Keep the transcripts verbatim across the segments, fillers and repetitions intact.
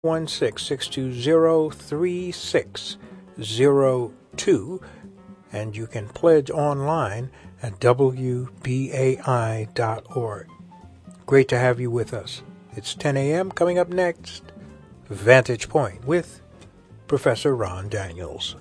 one six, six two zero, three six zero two, and you can pledge online at W B A I dot org. Great to have you with us. It's ten a.m. Coming up next, Vantage Point with Professor Ron Daniels.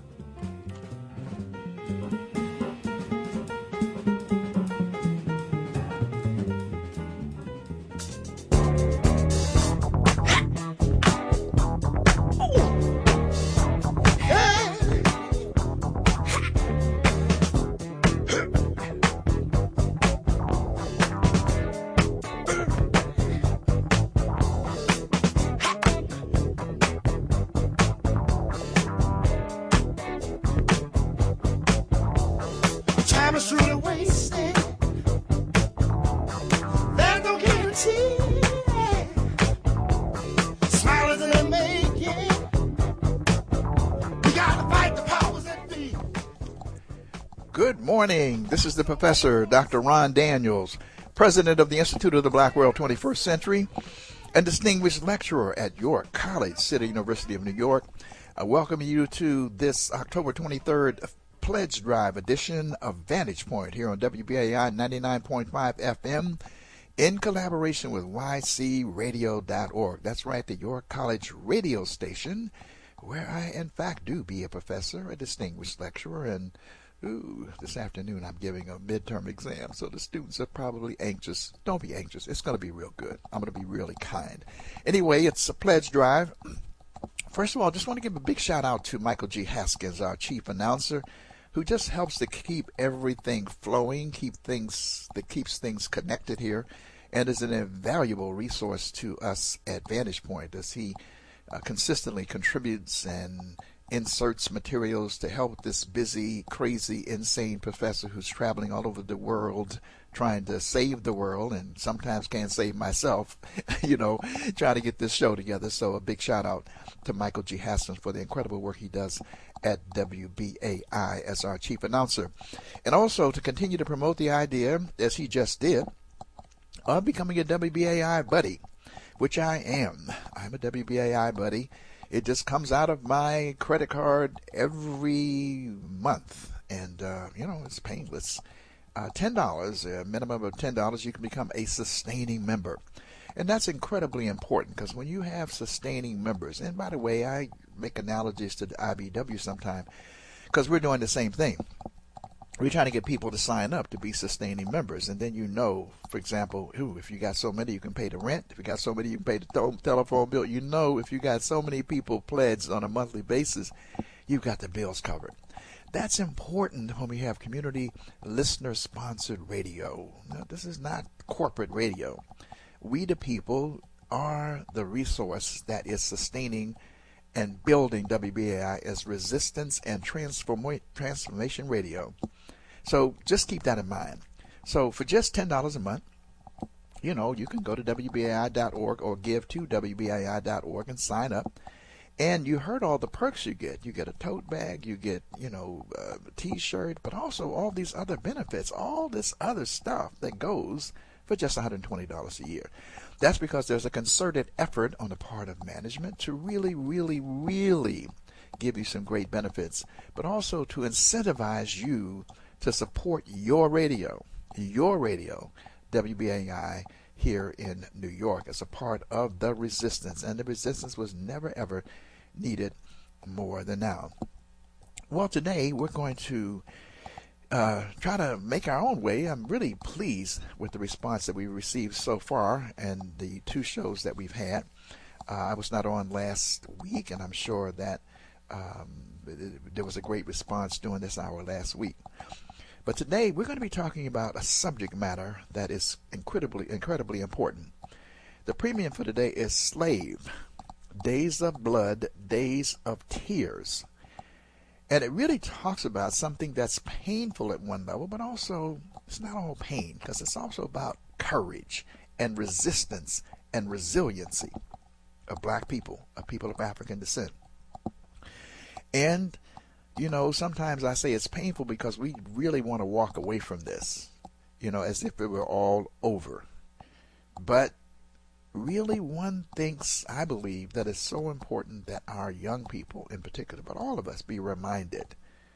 Morning. This is the professor, Doctor Ron Daniels, president of the Institute of the Black World twenty-first Century and distinguished lecturer at York College, City University of New York. I welcome you to this October twenty-third Pledge Drive edition of Vantage Point here on W B A I ninety-nine point five F M in collaboration with Y C radio dot org. That's right, the York College radio station, where I, in fact, do be a professor, a distinguished lecturer, and Ooh, this afternoon I'm giving a midterm exam, so the students are probably anxious. Don't be anxious. It's going to be real good. I'm going to be really kind. Anyway, it's a pledge drive. First of all, I just want to give a big shout out to Michael G. Haskins, our chief announcer, who just helps to keep everything flowing, keep things that keeps things connected here, and is an invaluable resource to us at Vantage Point as he uh, consistently contributes and inserts materials to help this busy, crazy, insane professor who's traveling all over the world trying to save the world and sometimes can't save myself, you know, trying to get this show together. So a big shout out to Michael G. Haskins for the incredible work he does at W B A I as our chief announcer. And also to continue to promote the idea, as he just did, of becoming a W B A I buddy, which I am. I'm a W B A I buddy. It just comes out of my credit card every month. And, uh, you know, it's painless. Uh, ten dollars, a minimum of ten dollars, you can become a sustaining member. And that's incredibly important because when you have sustaining members, and by the way, I make analogies to the I B W sometime because we're doing the same thing. We're trying to get people to sign up to be sustaining members. And then you know, for example, ooh, if you got so many, you can pay the rent. If you got so many, you can pay the tel- telephone bill. You know, if you got so many people pledged on a monthly basis, you've got the bills covered. That's important when we have community listener-sponsored radio. Now, this is not corporate radio. We, the people, are the resource that is sustaining and building W B A I as resistance and transform- transformation radio. So just keep that in mind. So for just ten dollars a month, you know, you can go to W B A I dot org or give to W B A I dot org and sign up. And you heard all the perks you get. You get a tote bag, you get, you know, a T-shirt, but also all these other benefits, all this other stuff that goes for just one hundred twenty dollars a year. That's because there's a concerted effort on the part of management to really, really, really give you some great benefits, but also to incentivize you to support your radio, your radio, W B A I here in New York as a part of the resistance. And the resistance was never, ever needed more than now. Well, today we're going to uh, try to make our own way. I'm really pleased with the response that we received so far and the two shows that we've had. Uh, I was not on last week, and I'm sure that um, there was a great response during this hour last week. But today we're going to be talking about a subject matter that is incredibly, incredibly important. The premium for today is Slave, Days of Blood, Days of Tears. And it really talks about something that's painful at one level, but also it's not all pain because it's also about courage and resistance and resiliency of black people, of people of African descent. And you know, sometimes I say it's painful because we really want to walk away from this, you know, as if it were all over. But really one thinks, I believe, that it's so important that our young people in particular, but all of us, be reminded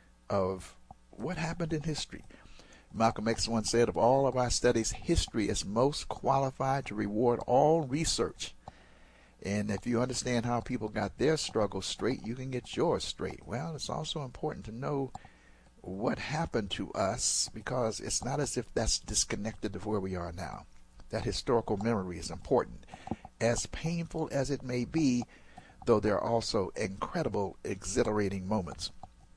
of what happened in history. Malcolm X once said, of all of our studies, history is most qualified to reward all research. And if you understand how people got their struggles straight, you can get yours straight. Well, it's also important to know what happened to us, because it's not as if that's disconnected of where we are now. That historical memory is important. As painful as it may be, though there are also incredible, exhilarating moments.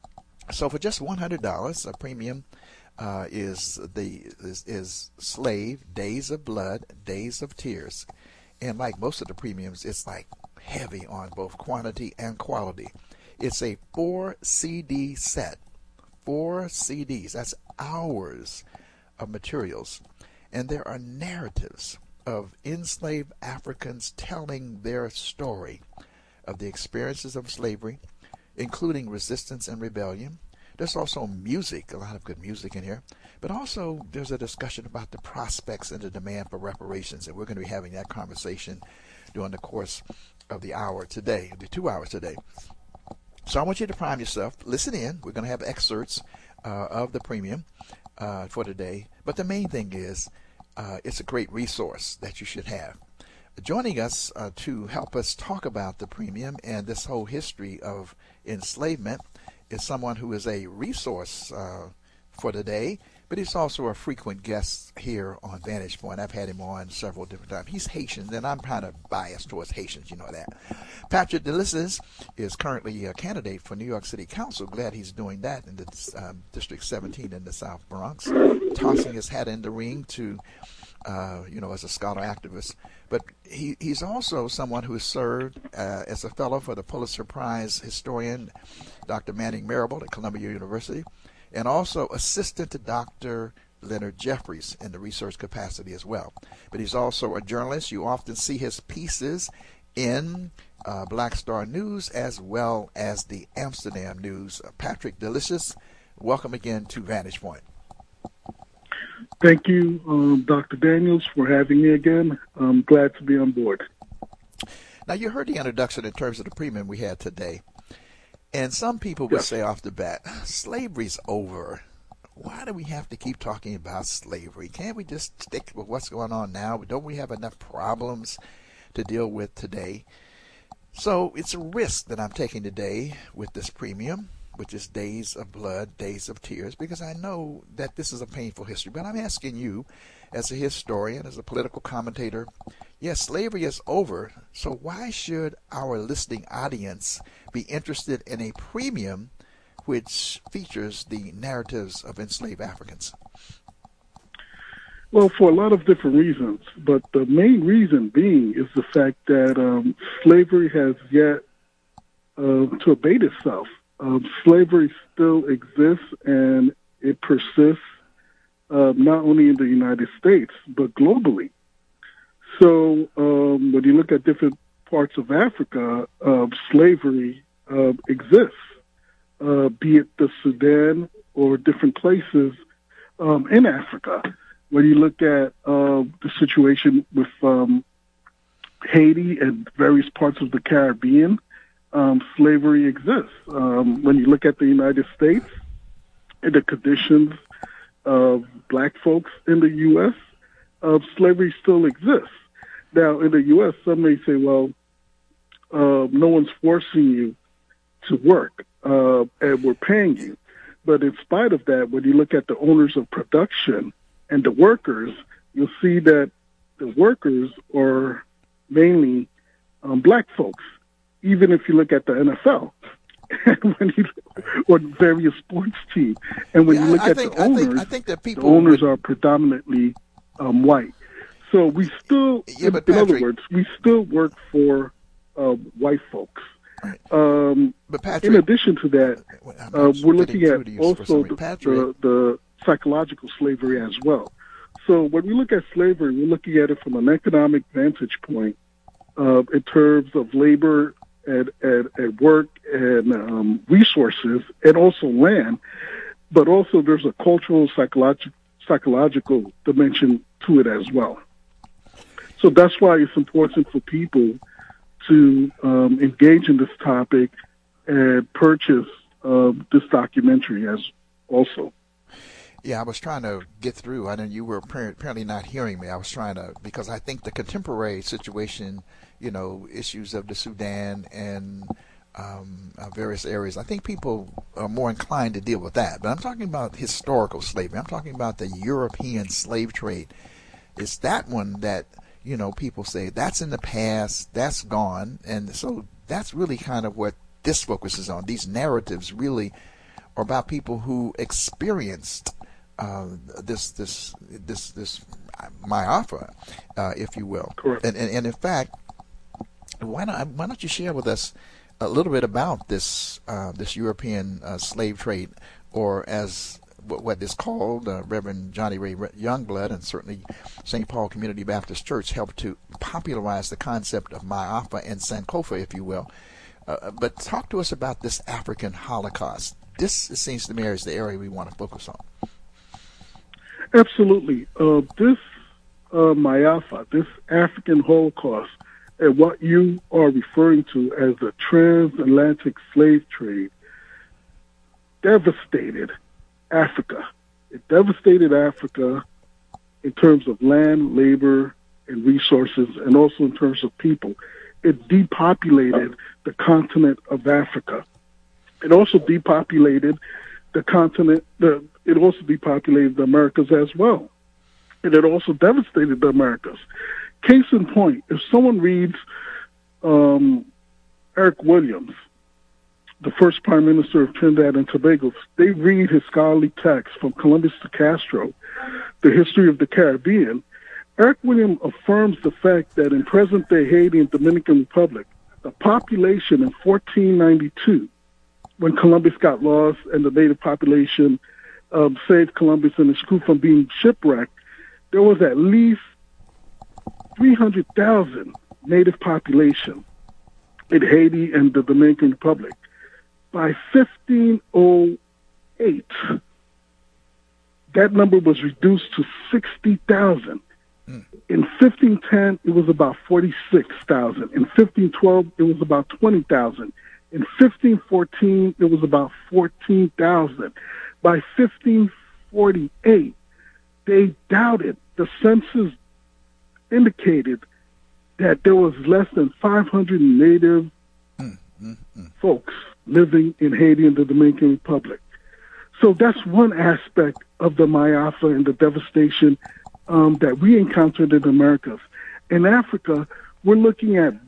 So for just one hundred dollars, a premium uh, is the is, is Slave, Days of Blood, Days of Tears. And like most of the premiums, it's like heavy on both quantity and quality. It's a four C D set. Four C Ds. That's hours of materials. And there are narratives of enslaved Africans telling their story of the experiences of slavery, including resistance and rebellion. There's also music, a lot of good music in here. But also there's a discussion about the prospects and the demand for reparations. And we're going to be having that conversation during the course of the hour today, the two hours today. So I want you to prime yourself. Listen in. We're going to have excerpts uh, of the premium uh, for today. But the main thing is uh, it's a great resource that you should have. Joining us uh, to help us talk about the premium and this whole history of enslavement is someone who is a resource uh, for today, but he's also a frequent guest here on Vantage Point. I've had him on several different times. He's Haitian, and I'm kind of biased towards Haitians, you know that. Patrick Delisles is currently a candidate for New York City Council. Glad he's doing that in the um, District seventeen in the South Bronx, tossing his hat in the ring to, uh, you know, as a scholar activist. But he, he's also someone who has served uh, as a fellow for the Pulitzer Prize historian, Doctor Manning Marable at Columbia University, and also assistant to Doctor Leonard Jeffries in the research capacity as well. But he's also a journalist. You often see his pieces in uh, Black Star News as well as the Amsterdam News. Uh, Patrick Delisles, welcome again to Vantage Point. Thank you, um, Doctor Daniels, for having me again. I'm glad to be on board. Now, you heard the introduction in terms of the premium we had today. And some people would yes. say off the bat, slavery's over. Why do we have to keep talking about slavery? Can't we just stick with what's going on now? Don't we have enough problems to deal with today? So it's a risk that I'm taking today with this premium, which is Days of Blood, Days of Tears, because I know that this is a painful history. But I'm asking you, as a historian, as a political commentator, yes, slavery is over, so why should our listening audience be interested in a premium which features the narratives of enslaved Africans? Well, for a lot of different reasons, but the main reason being is the fact that um, slavery has yet uh, to abate itself. Um, slavery still exists, and it persists uh, not only in the United States, but globally. So um, when you look at different parts of Africa, uh, slavery uh, exists, uh, be it the Sudan or different places um, in Africa. When you look at uh, the situation with um, Haiti and various parts of the Caribbean, um, slavery exists. Um, when you look at the United States and the conditions of black folks in the U S, uh, slavery still exists. Now, in the U S, some may say, well, uh, no one's forcing you to work, uh, and we're paying you. But in spite of that, when you look at the owners of production and the workers, you'll see that the workers are mainly um, black folks, even if you look at the N F L and when you, or various sports teams. And when yeah, you look I at think, the owners, I think, I think that people the owners would... are predominantly um, white. So we still, yeah, in, but in Patrick, other words, we still work for uh, white folks. Right. Um, but Patrick, in addition to that, uh, we're looking at also the, the, the psychological slavery as well. So when we look at slavery, we're looking at it from an economic vantage point uh, in terms of labor and, and, and work and um, resources and also land, but also there's a cultural, psychological, psychological dimension to it as well. So that's why it's important for people to um, engage in this topic and purchase uh, this documentary as also. Yeah, I was trying to get through. I know you were apparently not hearing me. I was trying to, because I think the contemporary situation, you know, issues of the Sudan and um, uh, various areas, I think people are more inclined to deal with that. But I'm talking about historical slavery. I'm talking about the European slave trade. It's that one that, you know, people say that's in the past, that's gone. And so that's really kind of what this focuses on. These narratives really are about people who experienced uh, this, this, this, this Ma'afa, uh, if you will. Correct. And, and, and in fact, why not, why don't you share with us a little bit about this, uh, this European uh, slave trade, or as what is called, uh, Reverend Johnny Ray Youngblood and certainly Saint Paul Community Baptist Church helped to popularize the concept of Ma'afa and Sankofa, if you will. Uh, but talk to us about this African Holocaust. This, it seems to me, is the area we want to focus on. Absolutely. Uh, this uh, Ma'afa, this African Holocaust, and what you are referring to as the transatlantic slave trade, devastated Africa. It devastated Africa in terms of land, labor, and resources, and also in terms of people. It depopulated the continent of Africa. It also depopulated the continent, the, it also depopulated the Americas as well. And it also devastated the Americas. Case in point, if someone reads um, Eric Williams, the first Prime Minister of Trinidad and Tobago, they read his scholarly text from Columbus to Castro, The History of the Caribbean. Eric Williams affirms the fact that in present-day Haiti and Dominican Republic, the population in fourteen ninety-two, when Columbus got lost and the native population um, saved Columbus and his crew from being shipwrecked, there was at least three hundred thousand native population in Haiti and the Dominican Republic. By fifteen oh eight, that number was reduced to sixty thousand. Mm. In fifteen ten, it was about forty-six thousand. In fifteen twelve, it was about twenty thousand. In fifteen fourteen, it was about fourteen thousand. By fifteen forty-eight, they doubted. The census indicated that there was less than five hundred native mm, mm, mm. folks living in Haiti and the Dominican Republic. So that's one aspect of the Ma'afa and the devastation um, that we encountered in the Americas. In Africa, we're looking at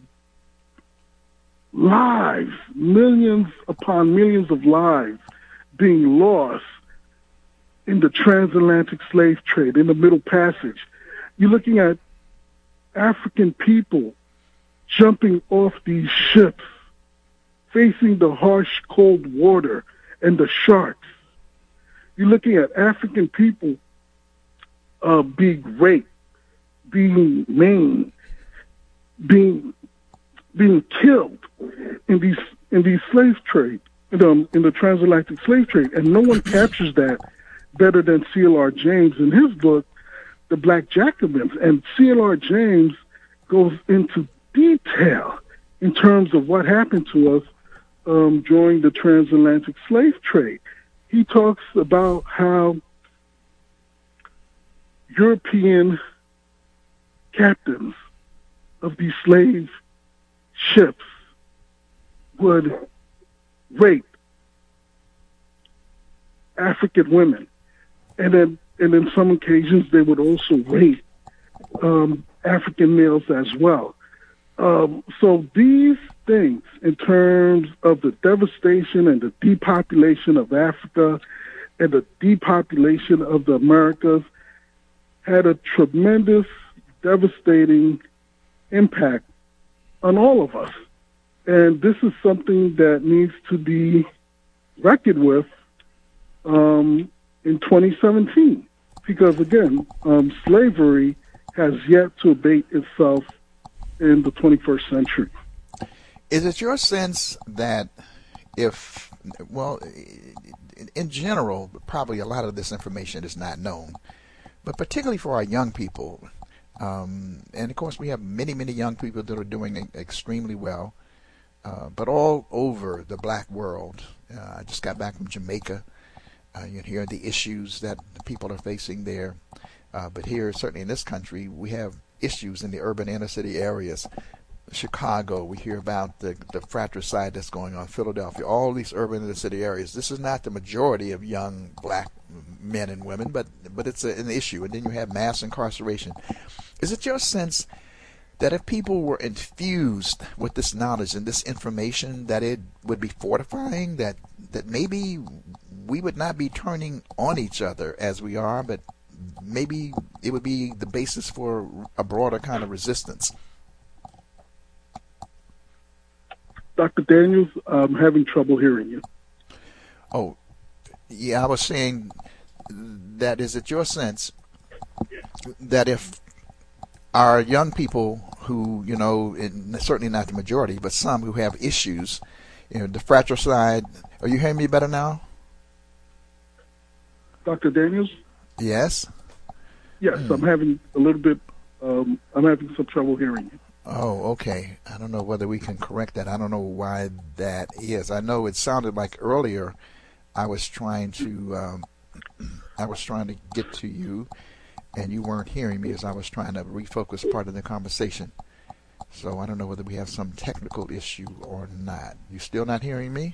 lives, millions upon millions of lives being lost in the transatlantic slave trade, in the Middle Passage. You're looking at African people jumping off these ships, facing the harsh, cold water and the sharks. You're looking at African people uh, being raped, being maimed, being being killed in these in these slave trade, in, um, in the transatlantic slave trade, and no one captures that better than C L R James in his book, The Black Jacobins. And C L R James goes into detail in terms of what happened to us um, during the transatlantic slave trade. He talks about how European captains of these slave ships would rape African women, and then and in some occasions they would also rape um, African males as well. Um, so these things, in terms of the devastation and the depopulation of Africa and the depopulation of the Americas, had a tremendous, devastating impact on all of us. And this is something that needs to be reckoned with um, in twenty seventeen. Because, again, um, slavery has yet to abate itself in the twenty-first century. Is it your sense that if, well, in general, probably a lot of this information is not known, but particularly for our young people, Um, and of course, we have many, many young people that are doing extremely well, uh, but all over the black world. Uh, I just got back from Jamaica. Uh, you hear the issues that the people are facing there. Uh, but here, certainly in this country, we have issues in the urban inner city areas. Chicago, we hear about the, the fratricide that's going on, Philadelphia, all these urban inner city areas. This is not the majority of young black men and women, but but it's a, an issue. And then you have mass incarceration. Is it your sense that if people were infused with this knowledge and this information, that it would be fortifying, that that maybe we would not be turning on each other as we are, but maybe it would be the basis for a broader kind of resistance? Doctor Daniels, I'm having trouble hearing you. Oh, yeah, I was saying that is it your sense that if our young people who, you know, certainly not the majority, but some who have issues, you know, the fratricide, are you hearing me better now? Doctor Daniels? Yes? Yes, hmm. I'm having a little bit, um, I'm having some trouble hearing you. Oh, okay. I don't know whether we can correct that. I don't know why that is. I know it sounded like earlier I was trying to um, I was trying to get to you, and you weren't hearing me as I was trying to refocus part of the conversation. So I don't know whether we have some technical issue or not. You still not hearing me?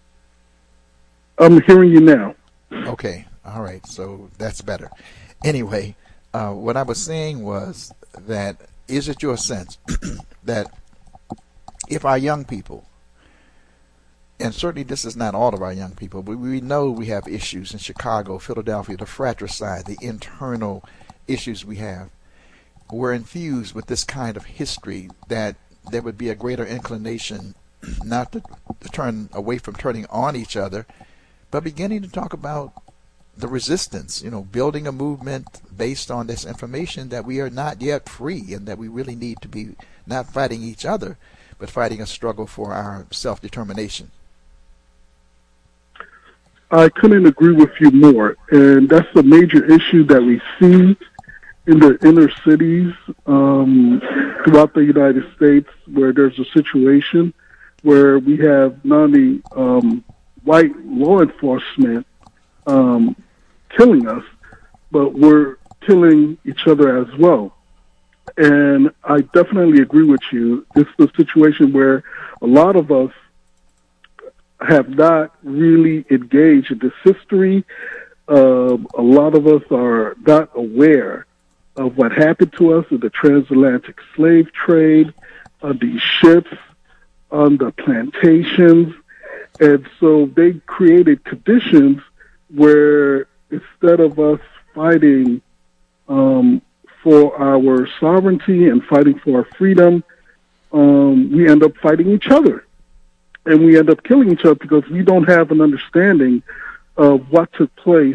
I'm hearing you now. Okay. All right. So that's better. Anyway, uh, what I was saying was that is it your sense that if our young people, and certainly this is not all of our young people, but we know we have issues in Chicago, Philadelphia, the fratricide, the internal issues we have, were infused with this kind of history, that there would be a greater inclination not to, to turn away from turning on each other, but beginning to talk about the resistance, you know, building a movement based on this information that we are not yet free and that we really need to be not fighting each other, but fighting a struggle for our self-determination. I couldn't agree with you more. And that's a major issue that we see in the inner cities um, throughout the United States, where there's a situation where we have not only um, white law enforcement um, killing us, but we're killing each other as well. And I definitely agree with you. It's the situation where a lot of us have not really engaged in this history. Uh, a lot of us are not aware of what happened to us in the transatlantic slave trade, on these ships, on the plantations. And so they created conditions where instead of us fighting um, for our sovereignty and fighting for our freedom, um, we end up fighting each other. And we end up killing each other because we don't have an understanding of what took place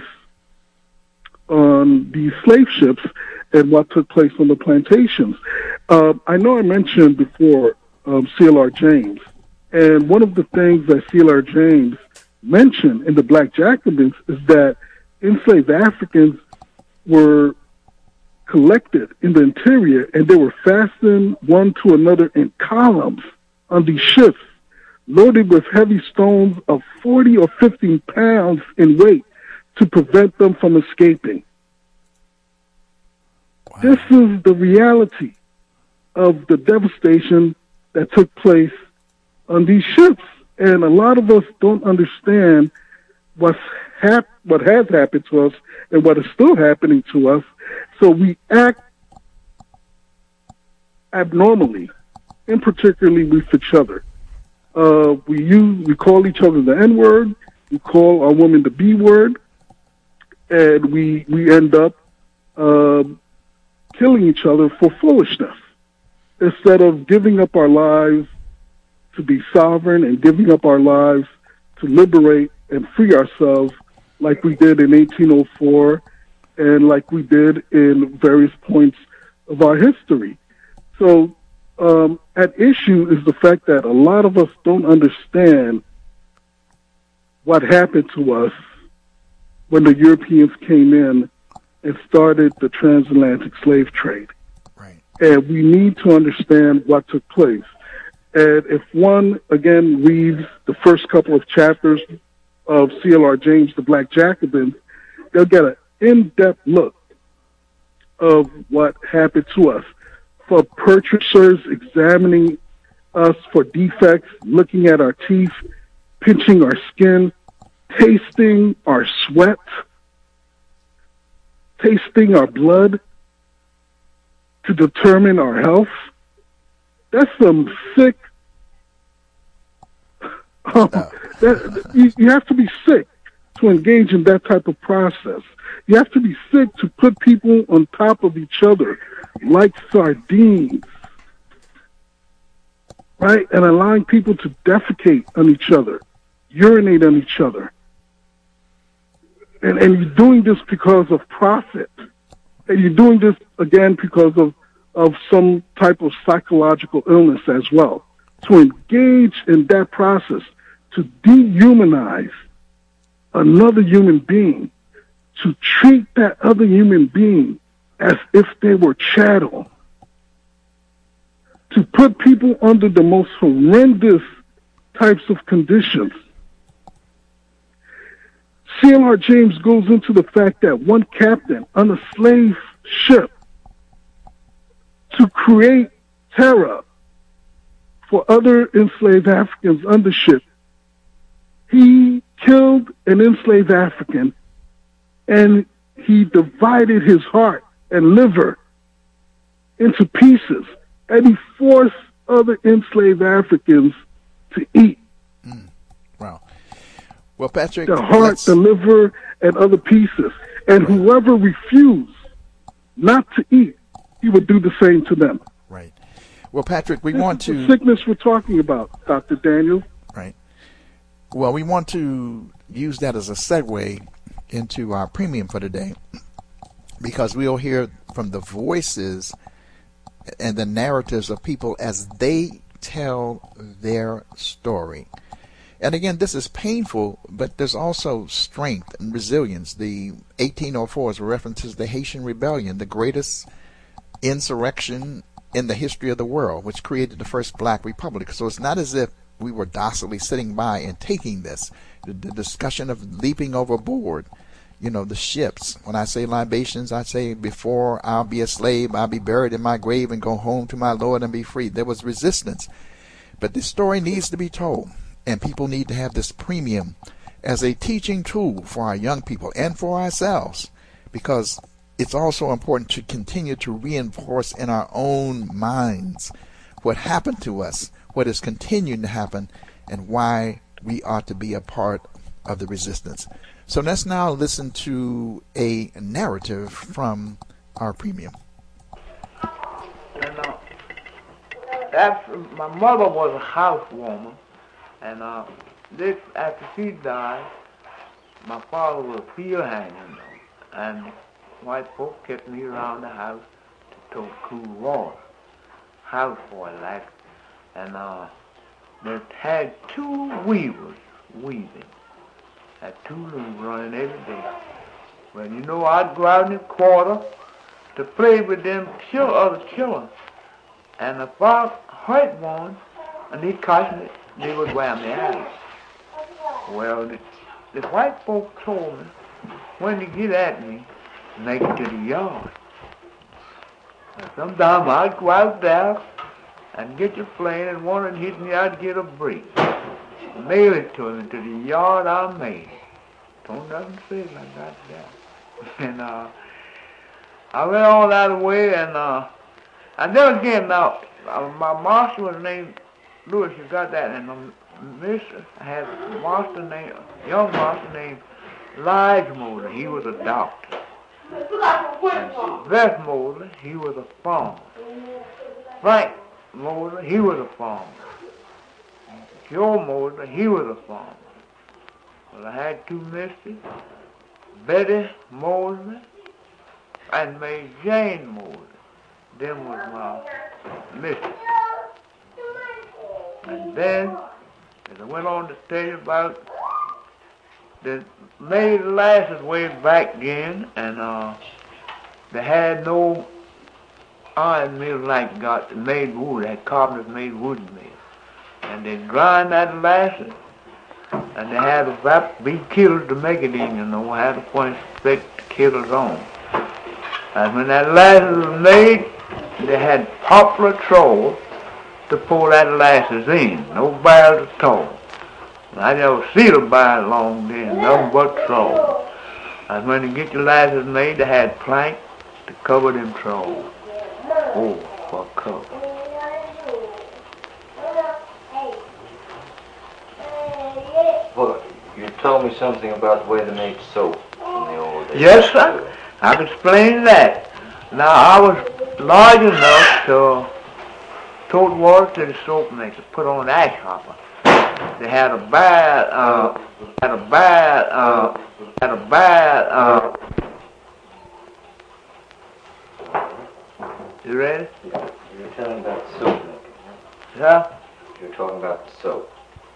on these slave ships and what took place on the plantations. Uh, I know I mentioned before um, C L R James, and one of the things that C L R James mentioned in the Black Jacobins is that enslaved Africans were collected in the interior, and they were fastened one to another in columns on these ships, loaded with heavy stones of forty or fifty pounds in weight to prevent them from escaping. Wow. This is the reality of the devastation that took place on these ships. And a lot of us don't understand what's hap- what has happened to us and what is still happening to us. So we act abnormally, and particularly with each other. Uh, we use, we call each other the N-word, we call our woman the B-word, and we we end up uh, killing each other for foolishness. Instead of giving up our lives to be sovereign and giving up our lives to liberate and free ourselves like we did in eighteen oh four and like we did in various points of our history. So um, at issue is the fact that a lot of us don't understand what happened to us when the Europeans came in and started the transatlantic slave trade. Right. and we need to understand what took place. And if one, again, reads the first couple of chapters of C L R James, The Black Jacobins, they'll get an in-depth look of what happened to us. For purchasers examining us for defects, looking at our teeth, pinching our skin, tasting our sweat, tasting our blood to determine our health. That's some sick. Um, that, you, you have to be sick to engage in that type of process. You have to be sick to put people on top of each other like sardines, right? And allowing people to defecate on each other, urinate on each other. And, and you're doing this because of profit. And you're doing this, again, because of, of some type of psychological illness as well. To engage in that process, to dehumanize another human being, to treat that other human being as if they were chattel, to put people under the most horrendous types of conditions. C L R James goes into the fact that one captain on a slave ship, to create terror for other enslaved Africans on the ship, he killed an enslaved African and he divided his heart and liver into pieces, and he forced other enslaved Africans to eat. Mm. Wow. Well, Patrick, the heart, let's... the liver, and other pieces. And right. whoever refused not to eat, he would do the same to them. Right. Well, Patrick, we this want is to... the sickness we're talking about, Doctor Daniel. Right. Well, we want to use that as a segue into our premium for today, because we'll hear from the voices and the narratives of people as they tell their story. And again, this is painful, but there's also strength and resilience. The eighteen oh four references the Haitian Rebellion, the greatest insurrection in the history of the world, which created the first black republic. So it's not as if we were docilely sitting by and taking this. The, the discussion of leaping overboard, you know, the ships. When I say libations, I say, before I'll be a slave, I'll be buried in my grave and go home to my Lord and be free. There was resistance. But this story needs to be told, and people need to have this premium as a teaching tool for our young people and for ourselves, because it's also important to continue to reinforce in our own minds what happened to us, what is continuing to happen, and why we ought to be a part of the resistance. So let's now listen to a narrative from our premium. And, uh, after, my mother was a housewoman, and uh, this, after she died, my father was a field hand, you know, and white folks kept me around the house to tote cool water, house boy like, and uh, they had two weavers weaving, had two looms running every day. Well, you know, I'd go out in the quarter to play with them chil- other children, and if I hurt one, and they caught me, they would wear me out. Well, the, the white folks told me, when they get at me, make it to the yard. And sometimes I'd go out there and get your plane, and one would hit me, I'd get a break. Mail it to them, to the yard I made. Don't nothing say it like that there. And uh, I went all that way, and uh, and then again, now, uh, my master was named Lewis, you got that, and um, Mister had a master named, young master named Lige Mosley. He was a doctor. And Beth Mosley, he was a farmer. Frank Mosley, he was a farmer. Joe Mosley, he was a farmer. Well, I had two mistresses, Betty Mosley and May Jane Mosley. Them was my mistress. And then, as I went on to tell you about the made lasses way back then, and uh, they had no iron mill like got made wood, had carpenters made wooden mill. And they grind that molasses, and they had about big kettles to make it in, you know, had to put thick kettles on. And when that molasses was made, they had poplar trolls to pour that molasses in, no barrels at all. I never see the barrel long there, nothing but trolls. And when they get the molasses made, they had plank to cover them trolls. Oh, for cover. Well, you told me something about the way they made soap in the old days. Yes, sir. I can explain that. Now, I was large enough to tote water to the soap maker, put on the ash hopper. They had a bad, uh, had a bad, uh, had a bad, uh, you ready? You're telling about the soap making. Yeah? You're talking about the soap.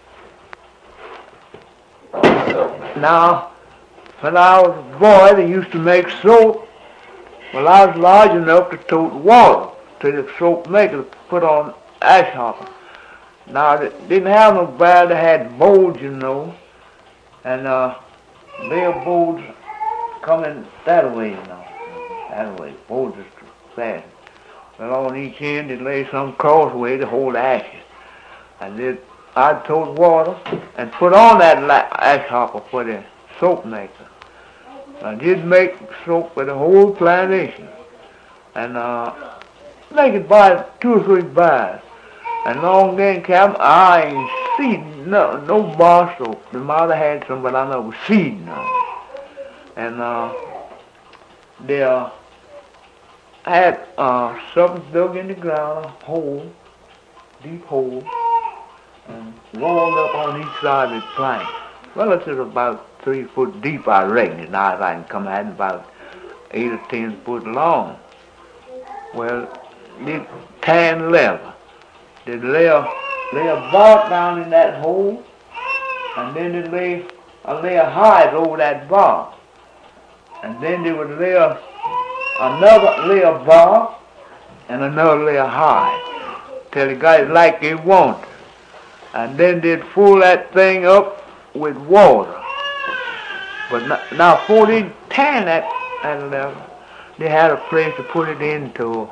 The soap making. Now, when I was a boy, they used to make soap. Well, I was large enough to tote water to the soap maker to put on ash hopper. Now, they didn't have no barrel, they had bowls, you know, and uh, their bowls coming that way, you know, that way, bowls is fast. Well, on each end, they lay some crossway to hold ashes. And then I'd tote water and put on that ash hopper for the soap maker. I did make soap for the whole plantation, and uh, make it by two or three bars. And long then, Captain, I ain't seen no, no bar soap. The mother had some, but I never seen none. And uh, they uh, had uh, something dug in the ground, a hole, deep hole, and walled up on each side of the plank. Well, it's about three foot deep, I reckon. Now I can come out about eight or ten foot long. Well, they tan leather. They lay a, lay a bark down in that hole, and then they lay a layer of hide over that bark. And then they would lay a, another layer of bark and another layer of hide till they got it like they wanted. And then they'd fill that thing up with water. But now, now before they tan that, that leather, they had a place to put it into,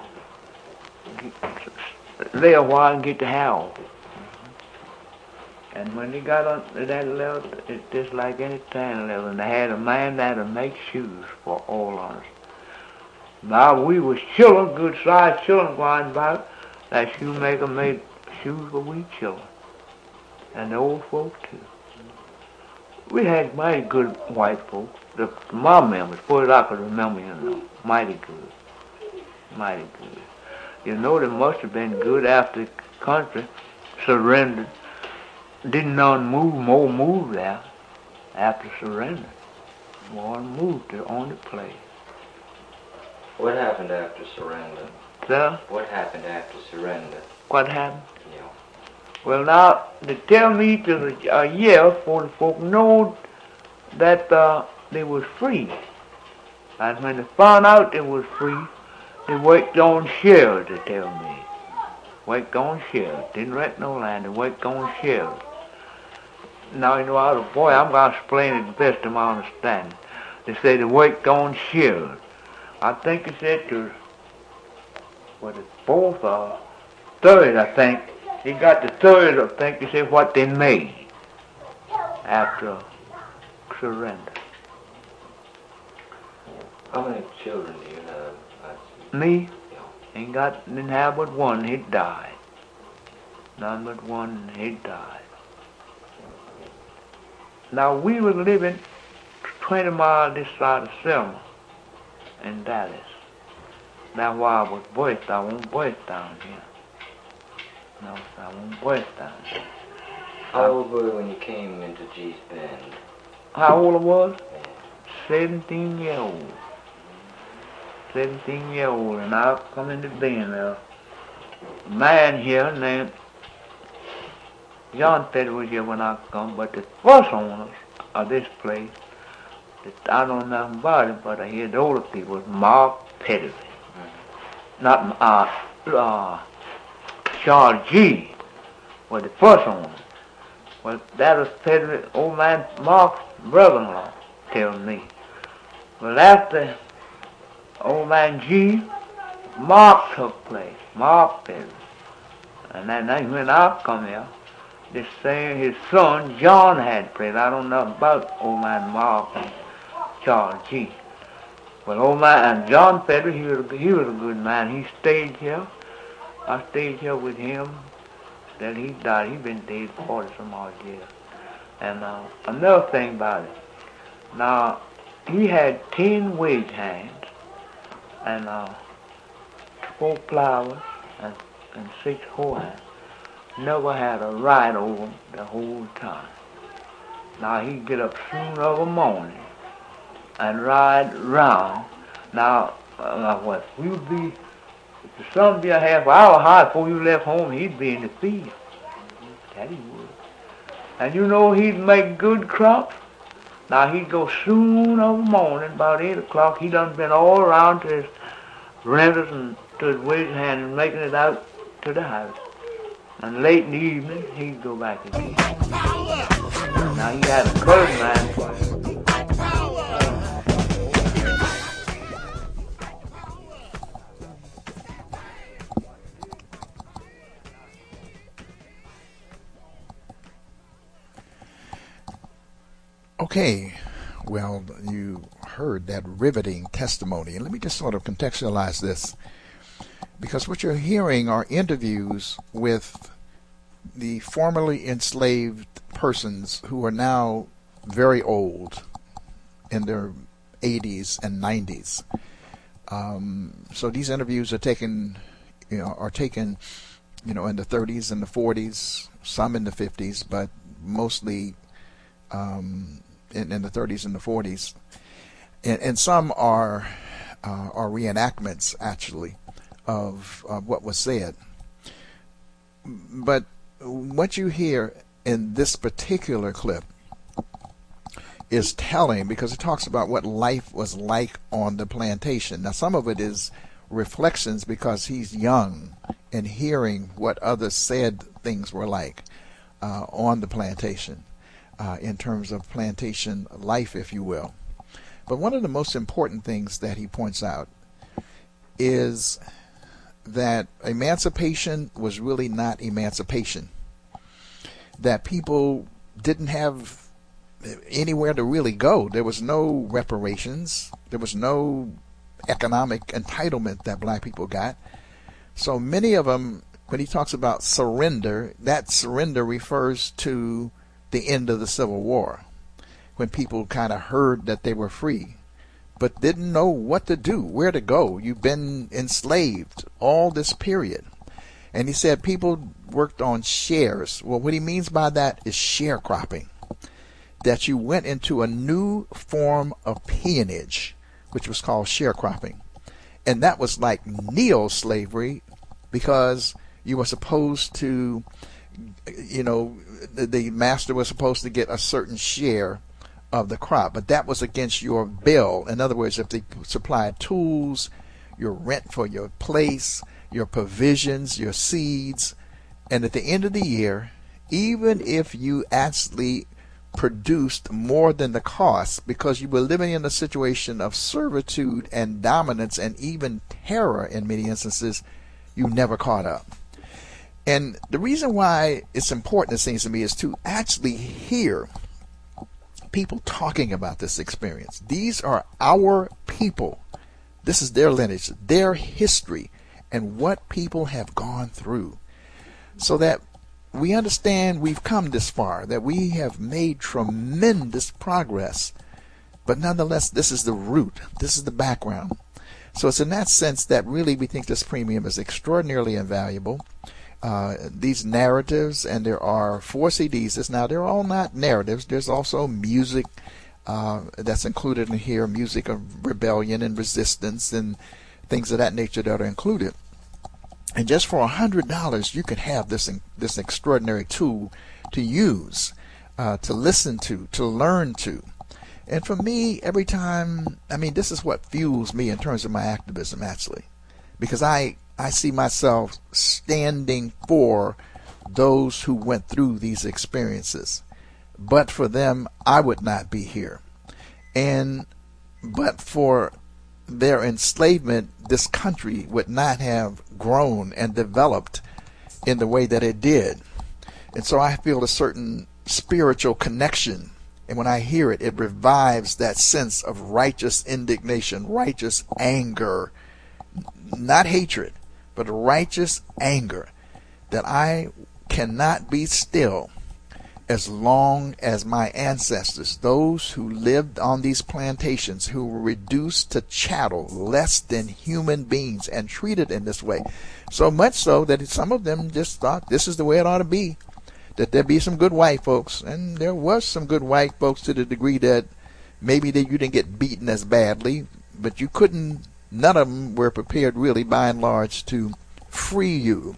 lay a while and get the hair off. And when they got on that leather, it's just like any tan leather. And they had a man there to make shoes for all of us. Now we was children, good-sized children going about. That shoemaker made shoes for we children. And the old folk too. We had mighty good white folks. The, my members, for as I could remember, you know, mighty good. Mighty good. You know, they must have been good after the country surrendered. Didn't none move, more move there after surrender. More moved to on the place. What happened after surrender? Sir? What happened after surrender? What happened? Yeah. Well, now, they tell me it was a, a year before the folk know that uh, they was free. And when they found out they was free, they worked on shares, they tell me. Worked on shares. Didn't rent no land, they worked on shares. Now, you know, I was a boy, I'm going to explain it the best of my understanding. They say they worked on shares. I think they said to, was it fourth or third, I think. They got the third, I think they said what they made after surrender. How many children do you have? Me? Yeah. Ain't got, didn't have but one, he died. None but one, he died. Now, we was living twenty miles this side of Selma in Dallas. That's why I was birthed. I wasn't birthed down here. No, I wasn't birthed down here. How old were you when you came into G's Bend? How old I was? Yeah. seventeen year old. seventeen year old, and I come into Bend there. A man here named John Petty was here when I come, but the first owners of this place, I don't know nothing about it, but I hear the older people, Mark Petty. not uh, uh, Charles G. was the first owner. Well, that was Pedro, old man Mark's brother-in-law, telling me. Well, after old man G, Mark took place. Mark Pedro. And then when I come here, this same, his son, John, had played. I don't know about old man Mark and Charles G. Well, old man, and John Pedro, he was, a, he was a good man. He stayed here. I stayed here with him. Then he died. He'd been dead forty some odd years. And uh, another thing about it. Now, he had ten wage hands and uh, four plowers and, and six hoe hands. Never had a ride over him the whole time. Now, he'd get up soon of a morning and ride round. Now, uh, what, we would be, the sun would be a half hour high before you left home, he'd be in the field. That he would. And you know he'd make good crops. Now, he'd go soon of a morning, about eight o'clock, he done been all around to his renters and to his wage hand and making it out to the house. And late in the evening, he'd go back again. Now, he had a colored man for him. Okay, well, you heard that riveting testimony. And let me just sort of contextualize this. Because what you're hearing are interviews with the formerly enslaved persons who are now very old, in their eighties and nineties. Um, so these interviews are taken, you know, are taken, you know, in the thirties and the forties, some in the fifties, but mostly um, in, in the thirties and the forties, and, and some are uh, are reenactments actually of, of what was said. But what you hear in this particular clip is telling, because it talks about what life was like on the plantation. Now, some of it is reflections because he's young and hearing what others said things were like uh, on the plantation uh, in terms of plantation life, if you will. But one of the most important things that he points out is that emancipation was really not emancipation. That people didn't have anywhere to really go. There was no reparations. There was no economic entitlement that black people got. So many of them, when he talks about surrender, that surrender refers to the end of the Civil War, when people kind of heard that they were free, but didn't know what to do, where to go. You've been enslaved all this period. And he said people worked on shares. Well, what he means by that is sharecropping. That you went into a new form of peonage, which was called sharecropping. And that was like neo-slavery, because you were supposed to, you know, the, the master was supposed to get a certain share of the crop, but that was against your bill. In other words, if they supplied tools, your rent for your place, your provisions, your seeds, and at the end of the year, even if you actually produced more than the cost, because you were living in a situation of servitude and dominance and even terror in many instances, you never caught up. And the reason why it's important, it seems to me, is to actually hear people talking about this experience. These are our people. This is their lineage, their history, and what people have gone through, so that we understand we've come this far, that we have made tremendous progress. But nonetheless, this is the root. This is the background. So it's in that sense that really we think this premium is extraordinarily invaluable. Uh, these narratives, and there are four C Ds. Now, they're all not narratives. There's also music uh, that's included in here, music of rebellion and resistance and things of that nature that are included. And just for one hundred dollars, you can have this this extraordinary tool to use, uh, to listen to, to learn to. And for me, every time, I mean, this is what fuels me in terms of my activism, actually. because I, I see myself standing for those who went through these experiences. But for them, I would not be here. And but for their enslavement, this country would not have grown and developed in the way that it did. And so I feel a certain spiritual connection. And when I hear it, it revives that sense of righteous indignation, righteous anger, not hatred, but righteous anger, that I cannot be still as long as my ancestors, those who lived on these plantations, who were reduced to chattel, less than human beings, and treated in this way. So much so that some of them just thought this is the way it ought to be, that there be some good white folks. And there was some good white folks to the degree that maybe that you didn't get beaten as badly, but you couldn't, none of them were prepared really by and large to free you,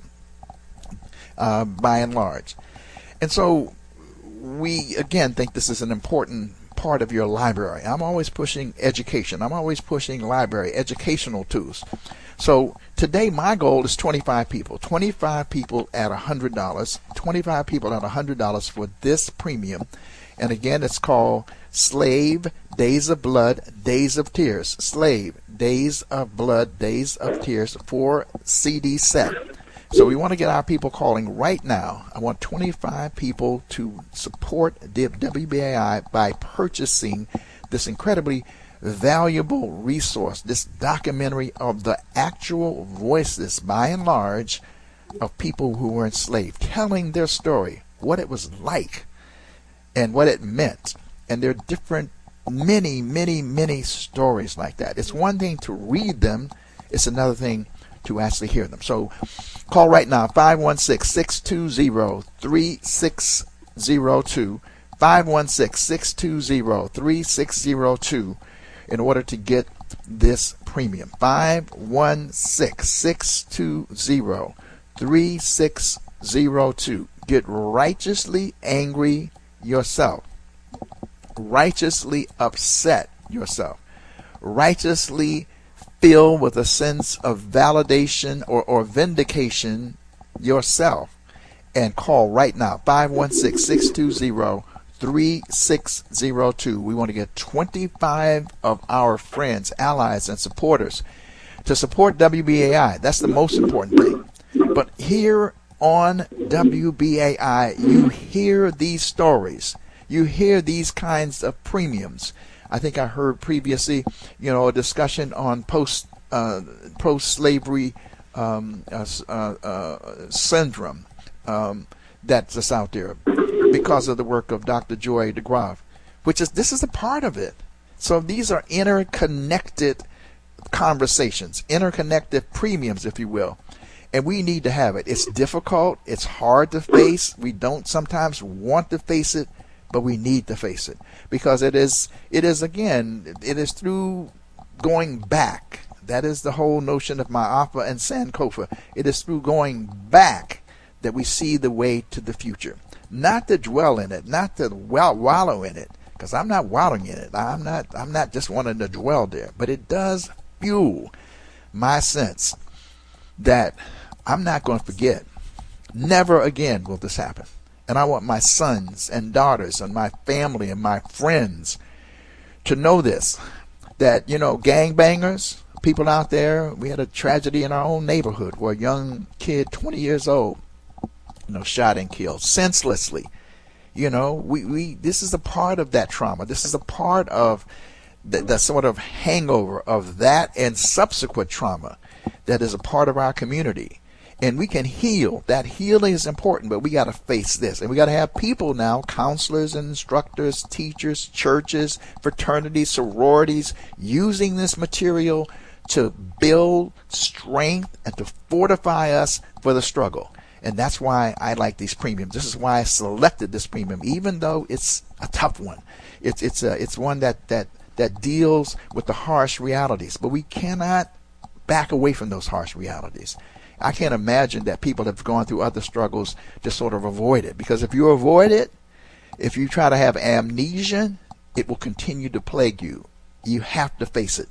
uh, by and large. And so we, again, think this is an important part of your library. I'm always pushing education. I'm always pushing library, educational tools. So today my goal is twenty-five people. twenty-five people at one hundred dollars. twenty-five people at one hundred dollars for this premium. And again, it's called Slave, Days of Blood, Days of Tears. Slave, Days of Blood, Days of Tears, four C D set. So we want to get our people calling right now. I want twenty-five people to support W B A I by purchasing this incredibly valuable resource, this documentary of the actual voices, by and large, of people who were enslaved, telling their story, what it was like and what it meant. And there are different, many, many, many stories like that. It's one thing to read them. It's another thing to actually hear them. So call right now, five one six, six two zero, three six zero two, five one six, six two zero, three six zero two, in order to get this premium. five one six, six two zero, three six zero two. Get righteously angry yourself. Righteously upset yourself. Righteously filled with a sense of validation or, or vindication yourself. And call right now, five one six, six two zero, three six zero two. We want to get twenty-five of our friends, allies, and supporters to support W B A I. That's the most important thing. But here on W B A I, you hear these stories. You hear these kinds of premiums. I think I heard previously, you know, a discussion on post uh, pro-slavery um, uh, uh, uh, syndrome um, that's just out there because of the work of Doctor Joy DeGraff, which is this is a part of it. So these are interconnected conversations, interconnected premiums, if you will. And we need to have it. It's difficult. It's hard to face. We don't sometimes want to face it, but we need to face it because it is, it is again, it is through going back. That is the whole notion of Ma'afa and Sankofa. It is through going back that we see the way to the future. Not to dwell in it, not to wallow in it, because I'm not wallowing in it. I'm not, I'm not just wanting to dwell there, but it does fuel my sense that I'm not going to forget. Never again will this happen. And I want my sons and daughters and my family and my friends to know this, that, you know, gangbangers, people out there, we had a tragedy in our own neighborhood where a young kid, twenty years old, you know, shot and killed senselessly. You know, we, we this is a part of that trauma. This is a part of the, the sort of hangover of that and subsequent trauma that is a part of our community. And we can heal. That healing is important, but we got to face this. And we got to have people now, counselors and instructors, teachers, churches, fraternities, sororities, using this material to build strength and to fortify us for the struggle. And that's why I like these premiums. This is why I selected this premium, even though it's a tough one. It's it's a, it's one that, that, that deals with the harsh realities. But we cannot back away from those harsh realities. I can't imagine that people have gone through other struggles to sort of avoid it. Because if you avoid it, if you try to have amnesia, it will continue to plague you. You have to face it.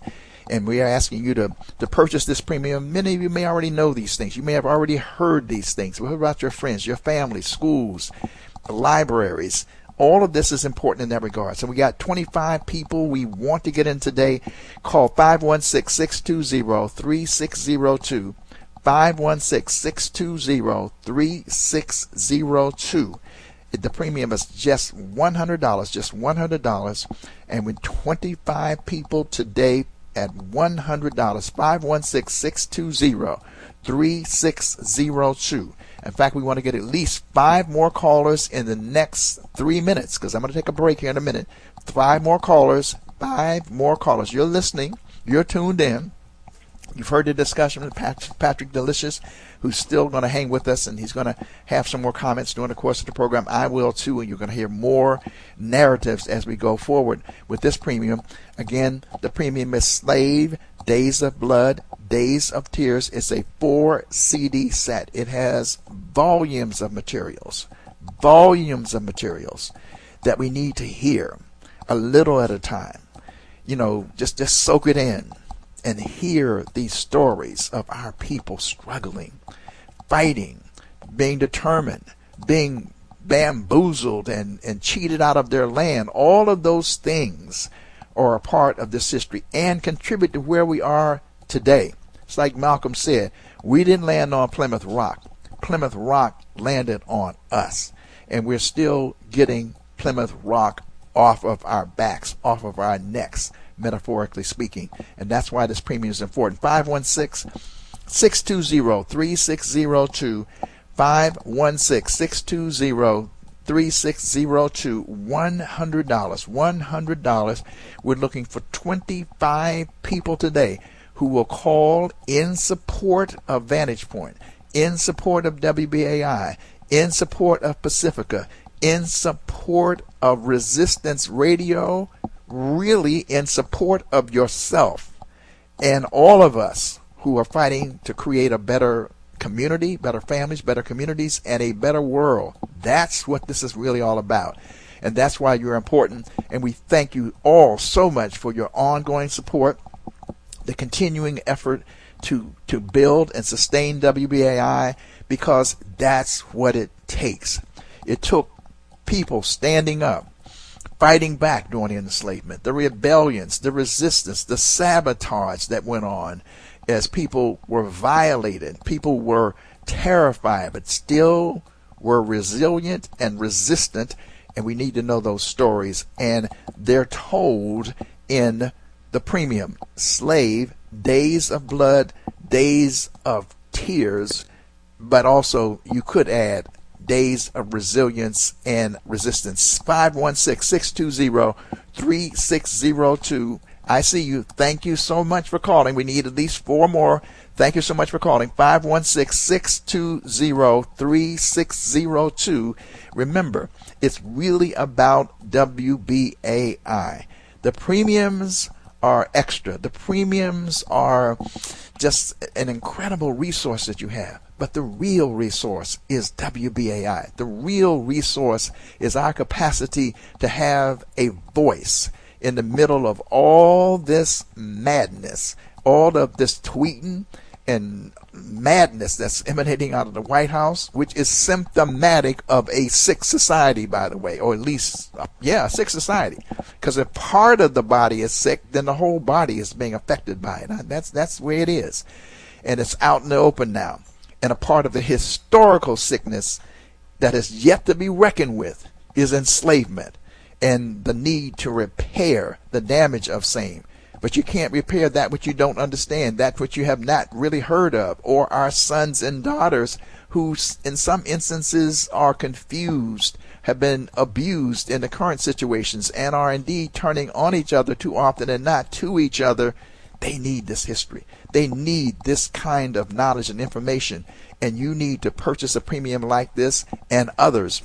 And we are asking you to, to purchase this premium. Many of you may already know these things. You may have already heard these things. What about your friends, your family, schools, libraries? All of this is important in that regard. So we got twenty-five people we want to get in today. Call five one six, six two zero, three six zero two. five one six, six two zero, three six zero two. The premium is just one hundred dollars, just one hundred dollars. And with twenty-five people today at one hundred dollars, five one six, six two zero, three six zero two. In fact, we want to get at least five more callers in the next three minutes because I'm going to take a break here in a minute. Five more callers, five more callers. You're listening. You're tuned in. You've heard the discussion with Patrick Delicious, who's still going to hang with us, and he's going to have some more comments during the course of the program. I will, too, and you're going to hear more narratives as we go forward with this premium. Again, the premium is Slave, Days of Blood, Days of Tears. It's a four C D set. It has volumes of materials, volumes of materials that we need to hear a little at a time. You know, just, just soak it in and hear these stories of our people struggling, fighting, being determined, being bamboozled and, and cheated out of their land. All of those things are a part of this history and contribute to where we are today. It's like Malcolm said, we didn't land on Plymouth Rock. Plymouth Rock landed on us. And we're still getting Plymouth Rock off of our backs, off of our necks, metaphorically speaking. And that's why this premium is important. five one six, six two zero, three six zero two. five one six, six two zero, three six zero two. one hundred dollars. one hundred dollars. We're looking for twenty-five people today who will call in support of Vantage Point, in support of W B A I, in support of Pacifica, in support of Resistance Radio, really in support of yourself and all of us who are fighting to create a better community, better families, better communities, and a better world. That's what this is really all about. And that's why you're important. And we thank you all so much for your ongoing support, the continuing effort to to build and sustain W B A I, because that's what it takes. It took people standing up, fighting back during the enslavement, the rebellions, the resistance, the sabotage that went on as people were violated. People were terrified, but still were resilient and resistant, and we need to know those stories. And they're told in the premium, Slave, Days of Blood, Days of Tears, but also you could add Days of Resilience and Resistance. five one six, six two zero, three six zero two. I see you. Thank you so much for calling. We need at least four more. Thank you so much for calling. five one six, six two zero, three six zero two. Remember, it's really about W B A I. The premiums are extra. The premiums are just an incredible resource that you have. But the real resource is W B A I. The real resource is our capacity to have a voice in the middle of all this madness, all of this tweeting and madness that's emanating out of the White House, which is symptomatic of a sick society, by the way, or at least, uh, yeah, a sick society. Because if part of the body is sick, then the whole body is being affected by it. That's, that's the way it is. And it's out in the open now. And a part of the historical sickness that is yet to be reckoned with is enslavement and the need to repair the damage of same. But you can't repair that which you don't understand, that which you have not really heard of, or our sons and daughters who in some instances are confused, have been abused in the current situations, and are indeed turning on each other too often and not to each other. They need this history. They need this kind of knowledge and information, and you need to purchase a premium like this and others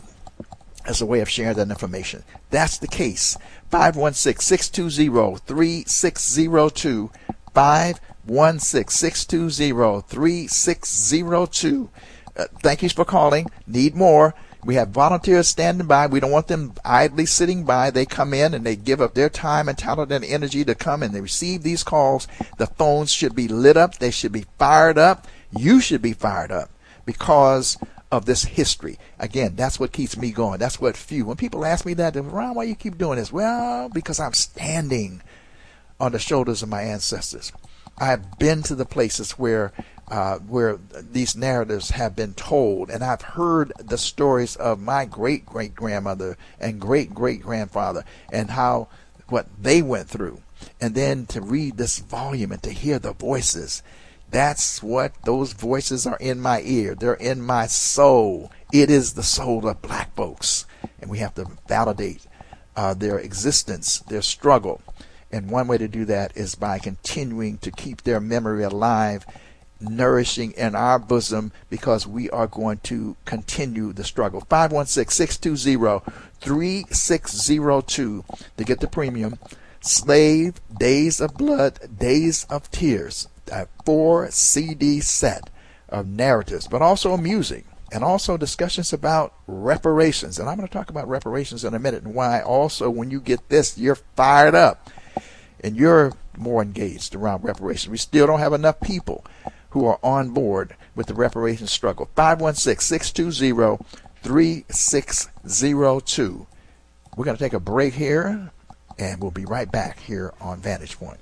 as a way of sharing that information. That's the case. five one six, six two zero, three six zero two. five one six, six two zero, three six zero two. Uh, thank you for calling. Need more. We have volunteers standing by. We don't want them idly sitting by. They come in and they give up their time and talent and energy to come and they receive these calls. The phones should be lit up. They should be fired up. You should be fired up because of this history. Again, that's what keeps me going. That's what few. When people ask me that, Ron, why you keep doing this? Well, because I'm standing on the shoulders of my ancestors. I've been to the places where uh, where these narratives have been told, and I've heard the stories of my great-great-grandmother and great-great-grandfather and how what they went through. And then to read this volume and to hear the voices, that's what those voices are in my ear. They're in my soul. It is the soul of black folks, and we have to validate uh, their existence, their struggle. And one way to do that is by continuing to keep their memory alive, nourishing in our bosom, because we are going to continue the struggle. five one six, six two zero, three six zero two to get the premium. Slave, Days of Blood, Days of Tears, a four C D set of narratives, but also music, and also discussions about reparations. And I'm going to talk about reparations in a minute and why also when you get this, you're fired up and you're more engaged around reparations. We still don't have enough people who are on board with the reparations struggle. five one six, six two zero, three six zero two. We're going to take a break here, and we'll be right back here on Vantage Point.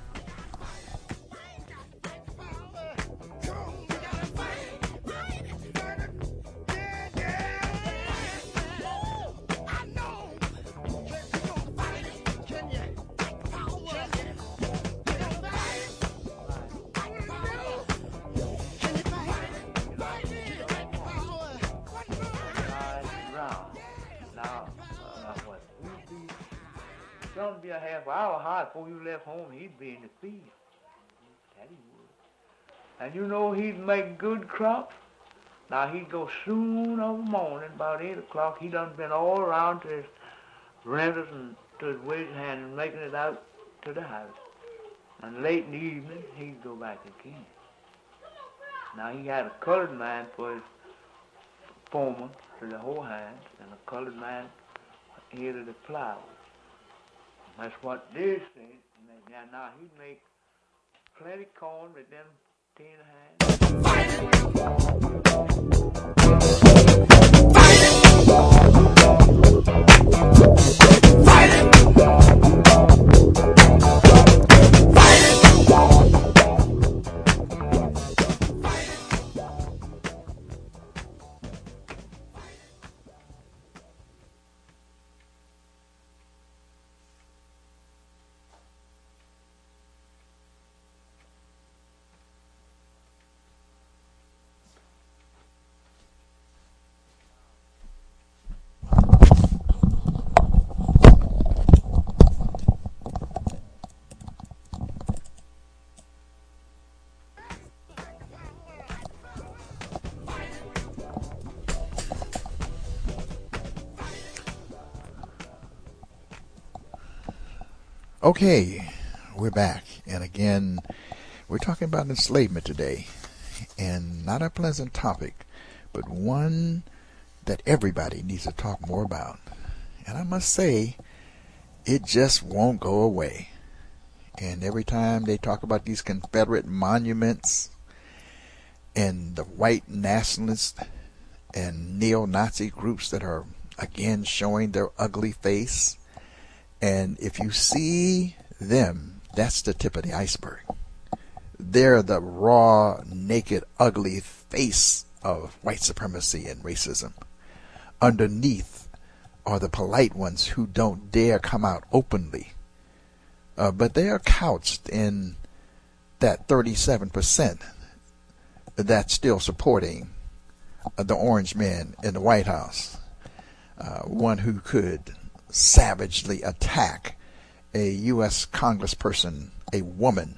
Be a half hour hard before you left home, he'd be in the field. That he would. And you know he'd make good crops. Now he'd go soon of the morning, about eight o'clock. He done been all around to his renters and to his wage hand and making it out to the house. And late in the evening, he'd go back again. Now he had a colored man for his foreman to the whole hands, and a colored man here to the plow. That's what they said. Now, now he'd make plenty corn with them tin hands. Fight it! Okay, we're back, and again, we're talking about enslavement today, and not a pleasant topic, but one that everybody needs to talk more about. And I must say, it just won't go away. And every time they talk about these Confederate monuments and the white nationalist and neo-Nazi groups that are again showing their ugly face, and if you see them, that's the tip of the iceberg. They're the raw, naked, ugly face of white supremacy and racism. Underneath are the polite ones who don't dare come out openly. Uh, but they are couched in that thirty-seven percent that's still supporting uh, the orange man in the White House. Uh, one who could savagely attack a U S congressperson, a woman,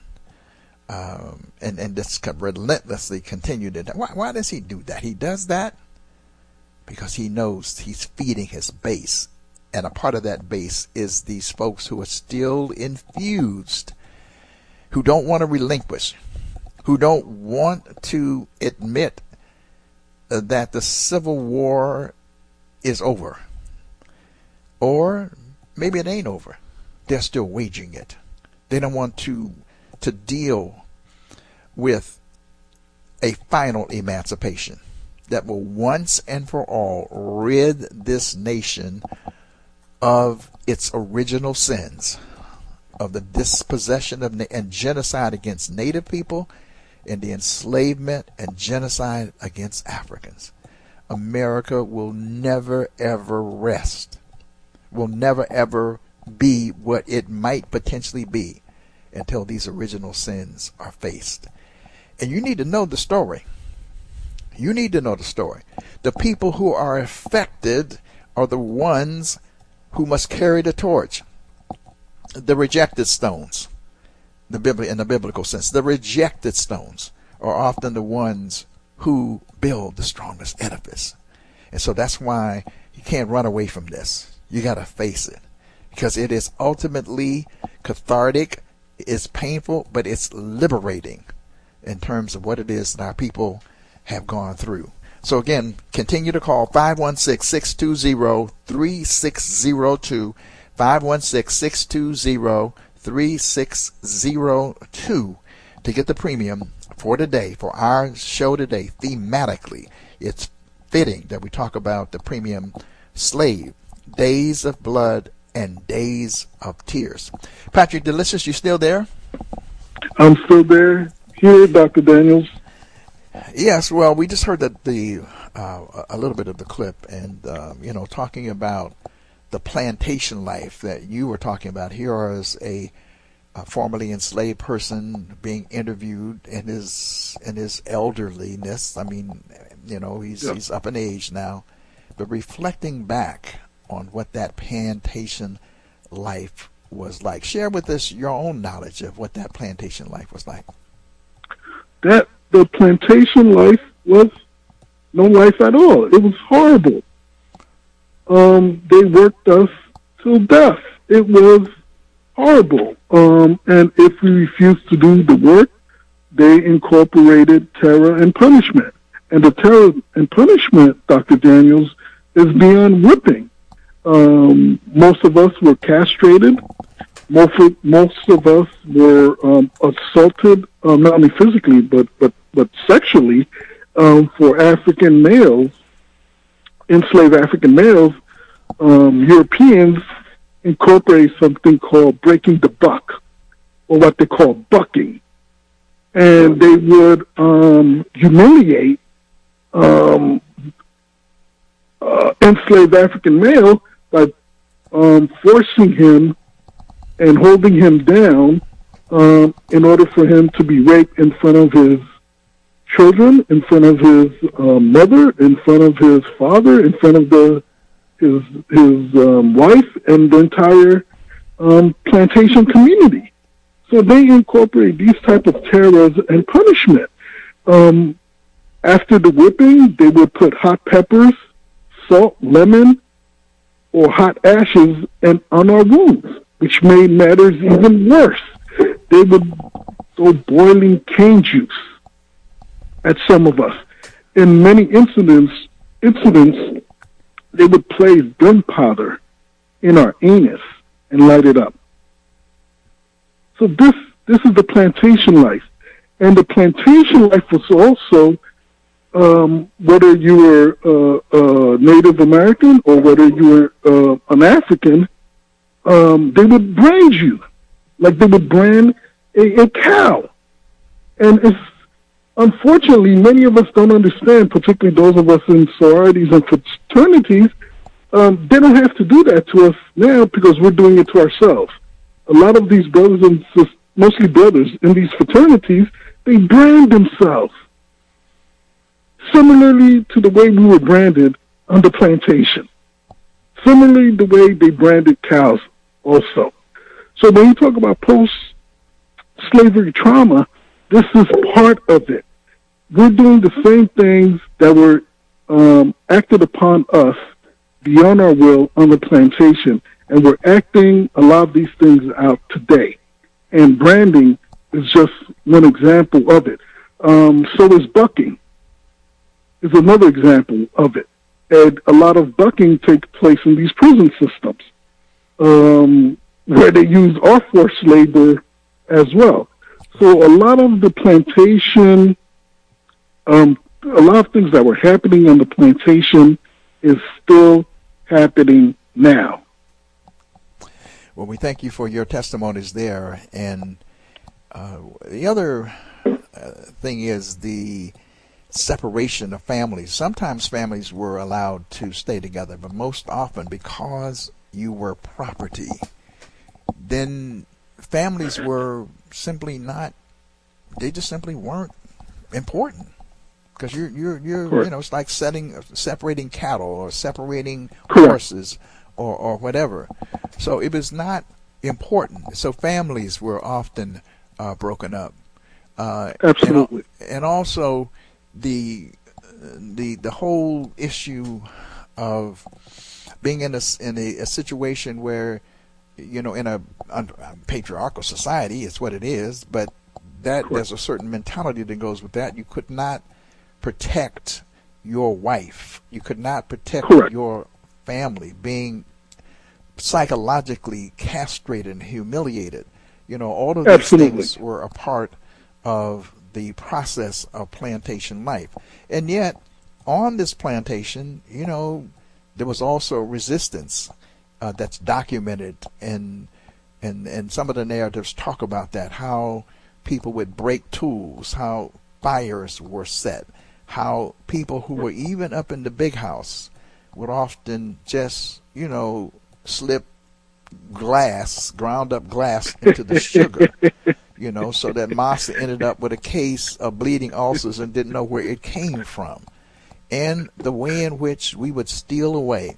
um, and, and just relentlessly continue to. Why, why does he do that? He does that because he knows he's feeding his base. And a part of that base is these folks who are still infused, who don't want to relinquish, who don't want to admit that the Civil War is over. Or maybe it ain't over. They're still waging it. They don't want to to deal with a final emancipation that will once and for all rid this nation of its original sins, of the dispossession of and genocide against Native people, and the enslavement and genocide against Africans. America will never ever rest, will never ever be what it might potentially be until these original sins are faced. And you need to know the story. You need to know the story. The people who are affected are the ones who must carry the torch. The rejected stones, the Bibli- in the biblical sense, the rejected stones are often the ones who build the strongest edifice. And so that's why you can't run away from this. You got to face it, because it is ultimately cathartic. It's painful, but it's liberating in terms of what it is that our people have gone through. So again, continue to call five one six, six two zero, three six zero two, five one six, six two zero, three six zero two to get the premium for today, for our show today. Thematically, it's fitting that we talk about the premium Slave, Days of Blood and Days of Tears. Patrick Delicious, you still there? I'm still there. Here, Doctor Daniels. Yes, well, we just heard that the uh, a little bit of the clip, and um, you know, talking about the plantation life that you were talking about. Here is a, a formerly enslaved person being interviewed in his in his elderliness. I mean, you know, he's yeah. he's up in age now, but reflecting back on what that plantation life was like. Share with us your own knowledge of what that plantation life was like. That the plantation life was no life at all. It was horrible. Um, they worked us till death. It was horrible. Um, and if we refused to do the work, they incorporated terror and punishment. And the terror and punishment, Doctor Daniels, is beyond whipping. Um, most of us were castrated. Most of, most of us were um, assaulted, um, not only physically, but, but, but sexually, um, for African males, enslaved African males. Um, Europeans incorporate something called breaking the buck, or what they call bucking. And they would um, humiliate um, uh, enslaved African male by um, forcing him and holding him down um, in order for him to be raped in front of his children, in front of his uh, mother, in front of his father, in front of the his his um, wife, and the entire um, plantation community. So they incorporate these type of terrors and punishment. Um, after the whipping, they would put hot peppers, salt, lemon, or hot ashes and on our wounds, which made matters even worse. They would throw boiling cane juice at some of us. In many incidents, incidents, they would place gunpowder in our anus and light it up. So this this is the plantation life. And the plantation life was also, um, whether you were uh, uh, Native American or whether you were uh, an African, um, they would brand you. Like they would brand a, a cow. And it's, unfortunately, many of us don't understand, particularly those of us in sororities and fraternities, um, they don't have to do that to us now because we're doing it to ourselves. A lot of these brothers and sisters, mostly brothers in these fraternities, they brand themselves similarly to the way we were branded on the plantation. Similarly, the way they branded cows also. So when you talk about post-slavery trauma, this is part of it. We're doing the same things that were um, acted upon us beyond our will on the plantation, and we're acting a lot of these things out today. And branding is just one example of it. Um, so is bucking, is another example of it. and a lot of bucking takes place in these prison systems, um, where they use off forced labor as well. So a lot of the plantation, um, a lot of things that were happening on the plantation is still happening now. Well, we thank you for your testimonies there. And uh, the other uh, thing is the separation of families. Sometimes families were allowed to stay together, but most often because you were property, then families were simply not, they just simply weren't important. Because you're, you're, you're, Correct. you know, it's like setting, separating cattle or separating Correct. horses or, or whatever. So it was not important. So families were often uh, broken up. Uh, Absolutely. And, and also the, the, the whole issue of being in a, in a, a situation where, you know, in a, a patriarchal society, it's what it is, but that Correct. There's a certain mentality that goes with that. You could not protect your wife. You could not protect Correct. Your family being psychologically castrated and humiliated. You know, all of these Absolutely. Things were a part of the process of plantation life. And yet, on this plantation, you know, there was also resistance uh, that's documented, and and and some of the narratives talk about that, how people would break tools, how fires were set, how people who were even up in the big house would often just, you know, slip glass, ground up glass into the sugar, you know, so that Massa ended up with a case of bleeding ulcers and didn't know where it came from. And the way in which we would steal away,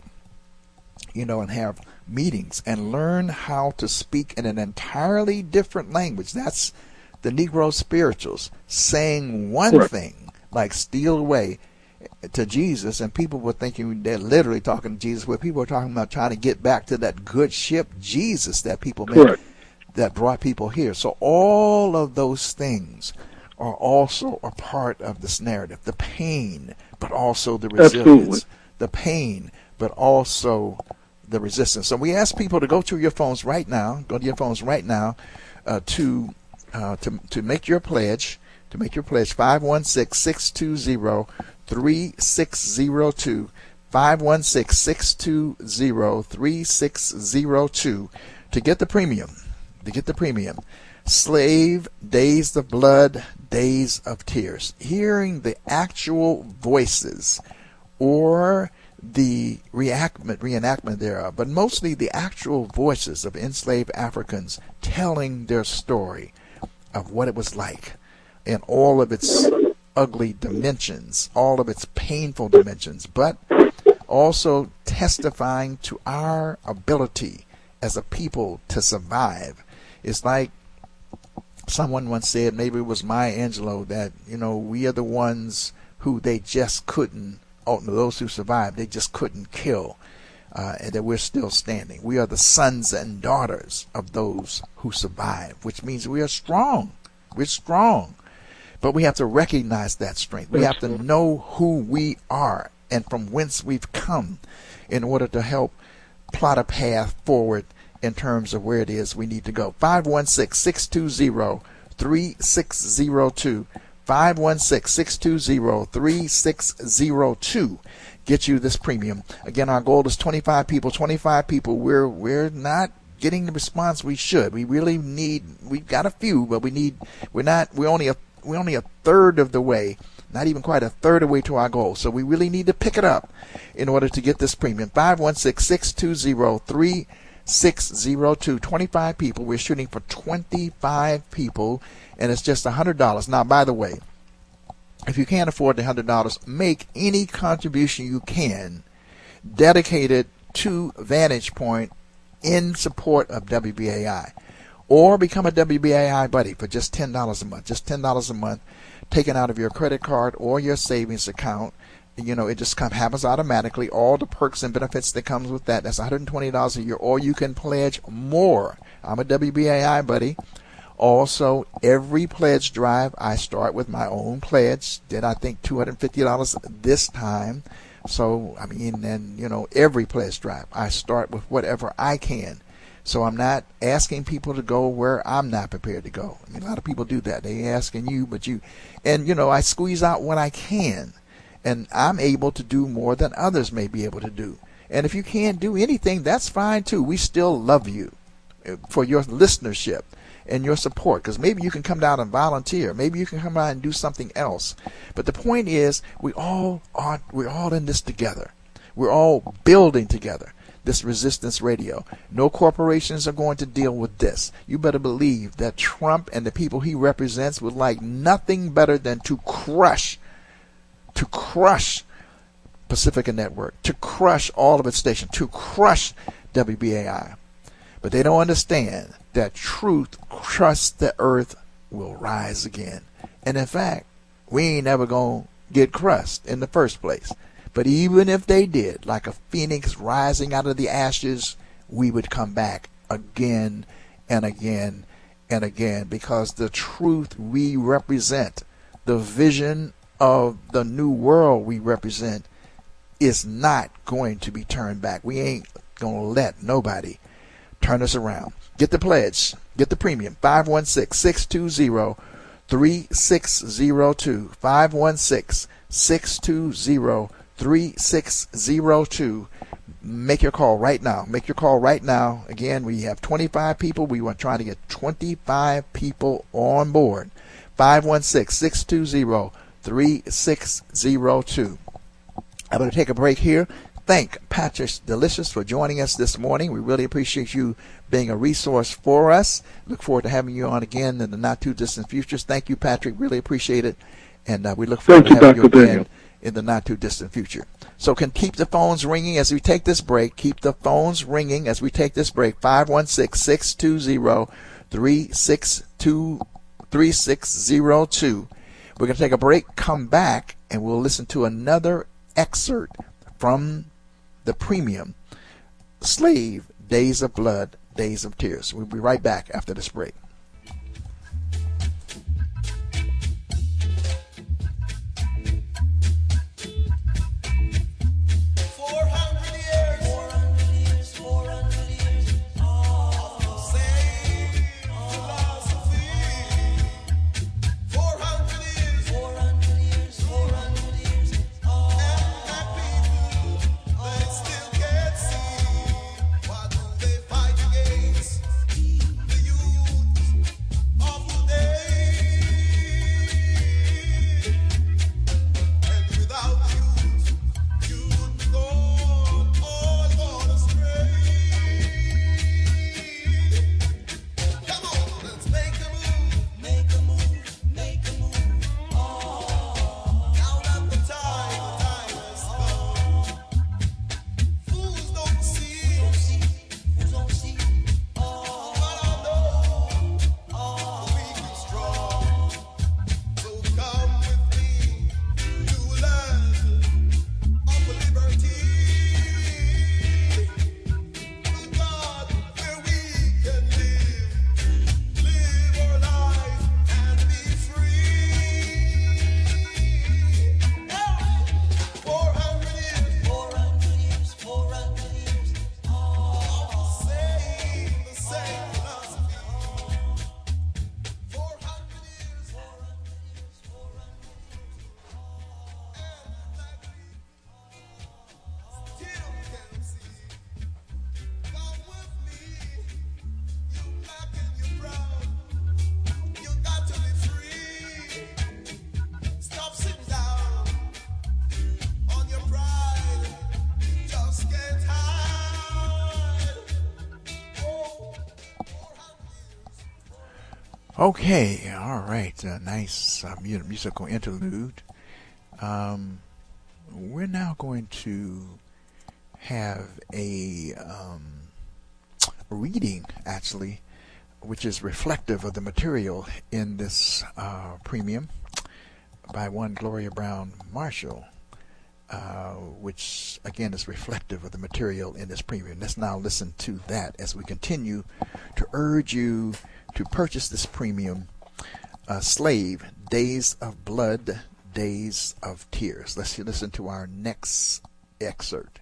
you know, and have meetings and learn how to speak in an entirely different language. That's the Negro spirituals saying one right. thing, like steal away, to Jesus, and people were thinking they're literally talking to Jesus, where people were talking about trying to get back to that good ship Jesus that people made, right. that brought people here. So all of those things are also a part of this narrative. The pain, but also the resilience. Absolutely. The pain, but also the resistance. So we ask people to go to your phones right now, go to your phones right now, uh, to uh, to to make your pledge, to make your pledge, five one six, six two zero, three six zero two, five one six, six two zero, three six zero two, to get the premium, to get the premium. Slave, Days of Blood, Days of Tears. Hearing the actual voices or the reenactment, reenactment thereof, but mostly the actual voices of enslaved Africans telling their story of what it was like in all of its ugly dimensions, all of its painful dimensions, but also testifying to our ability as a people to survive. It's like someone once said, maybe it was Maya Angelou, that, you know, we are the ones who they just couldn't, oh, those who survived, they just couldn't kill, uh, and that we're still standing. We are the sons and daughters of those who survived, which means we are strong. We're strong. But we have to recognize that strength. We have to know who we are and from whence we've come in order to help plot a path forward in terms of where it is we need to go. five one six, six two zero, three six zero two. five one six, six two zero, three six zero two. Get you this premium. Again, our goal is twenty-five people. twenty-five people. We're we're not getting the response we should. We really need, we've got a few, but we need, we're not, we're only a, we're only a third of the way, not even quite a third of the way to our goal. So we really need to pick it up in order to get this premium. five one six, six two zero, three six zero two. twenty-five people. We're shooting for twenty-five people, and it's just one hundred dollars. Now, by the way, if you can't afford the one hundred dollars, make any contribution you can dedicated to Vantage Point in support of W B A I. Or become a W B A I buddy for just ten dollars a month. Just ten dollars a month taken out of your credit card or your savings account. You know, it just come, happens automatically. All the perks and benefits that comes with that. That's one hundred twenty dollars a year. Or you can pledge more. I'm a W B A I buddy. Also, every pledge drive, I start with my own pledge. Did I think two hundred fifty dollars this time? So, I mean, and, you know, every pledge drive, I start with whatever I can. So I'm not asking people to go where I'm not prepared to go. I mean, a lot of people do that. They asking you, but you, and, you know, I squeeze out what I can. And I'm able to do more than others may be able to do. And if you can't do anything, that's fine too. We still love you for your listenership and your support, because maybe you can come down and volunteer. Maybe you can come out and do something else. But the point is, we all are, we're all in this together. We're all building together this resistance radio. No corporations are going to deal with this. You better believe that Trump and the people he represents would like nothing better than to crush, to crush Pacifica Network, to crush all of its stations, to crush W B A I. But they don't understand that truth crushed the earth will rise again. And in fact, we ain't never going to get crushed in the first place. But even if they did, like a phoenix rising out of the ashes, we would come back again and again and again, because the truth we represent, the vision of the new world we represent, is not going to be turned back. We ain't going to let nobody turn us around. Get the pledge. Get the premium. five one six, six two zero, three six zero two. five one six, six two zero, three six zero two. Make your call right now. Make your call right now. Again, we have twenty-five people. We are trying to get twenty-five people on board. five one six, six two zero, three six zero two. I'm going to take a break here. Thank Patrick Delicious for joining us this morning. We really appreciate you being a resource for us. Look forward to having you on again in the not too distant future. Thank you, Patrick. Really appreciate it. And uh, we look forward Thank to you, having Doctor you again Daniel. in the not too distant future. So can keep the phones ringing as we take this break. Keep the phones ringing as we take this break. five one six, six two zero, three six zero two. We're going to take a break, come back, and we'll listen to another excerpt from the premium, Slave, Days of Blood, Days of Tears. We'll be right back after this break. Okay, all right. Uh, nice uh, musical interlude. Um, we're now going to have a um, reading, actually, which is reflective of the material in this uh, premium by one Gloria Brown Marshall, uh, which, again, is reflective of the material in this premium. Let's now listen to that as we continue to urge you to purchase this premium, uh, Slave, Days of Blood, Days of Tears. Let's listen to our next excerpt.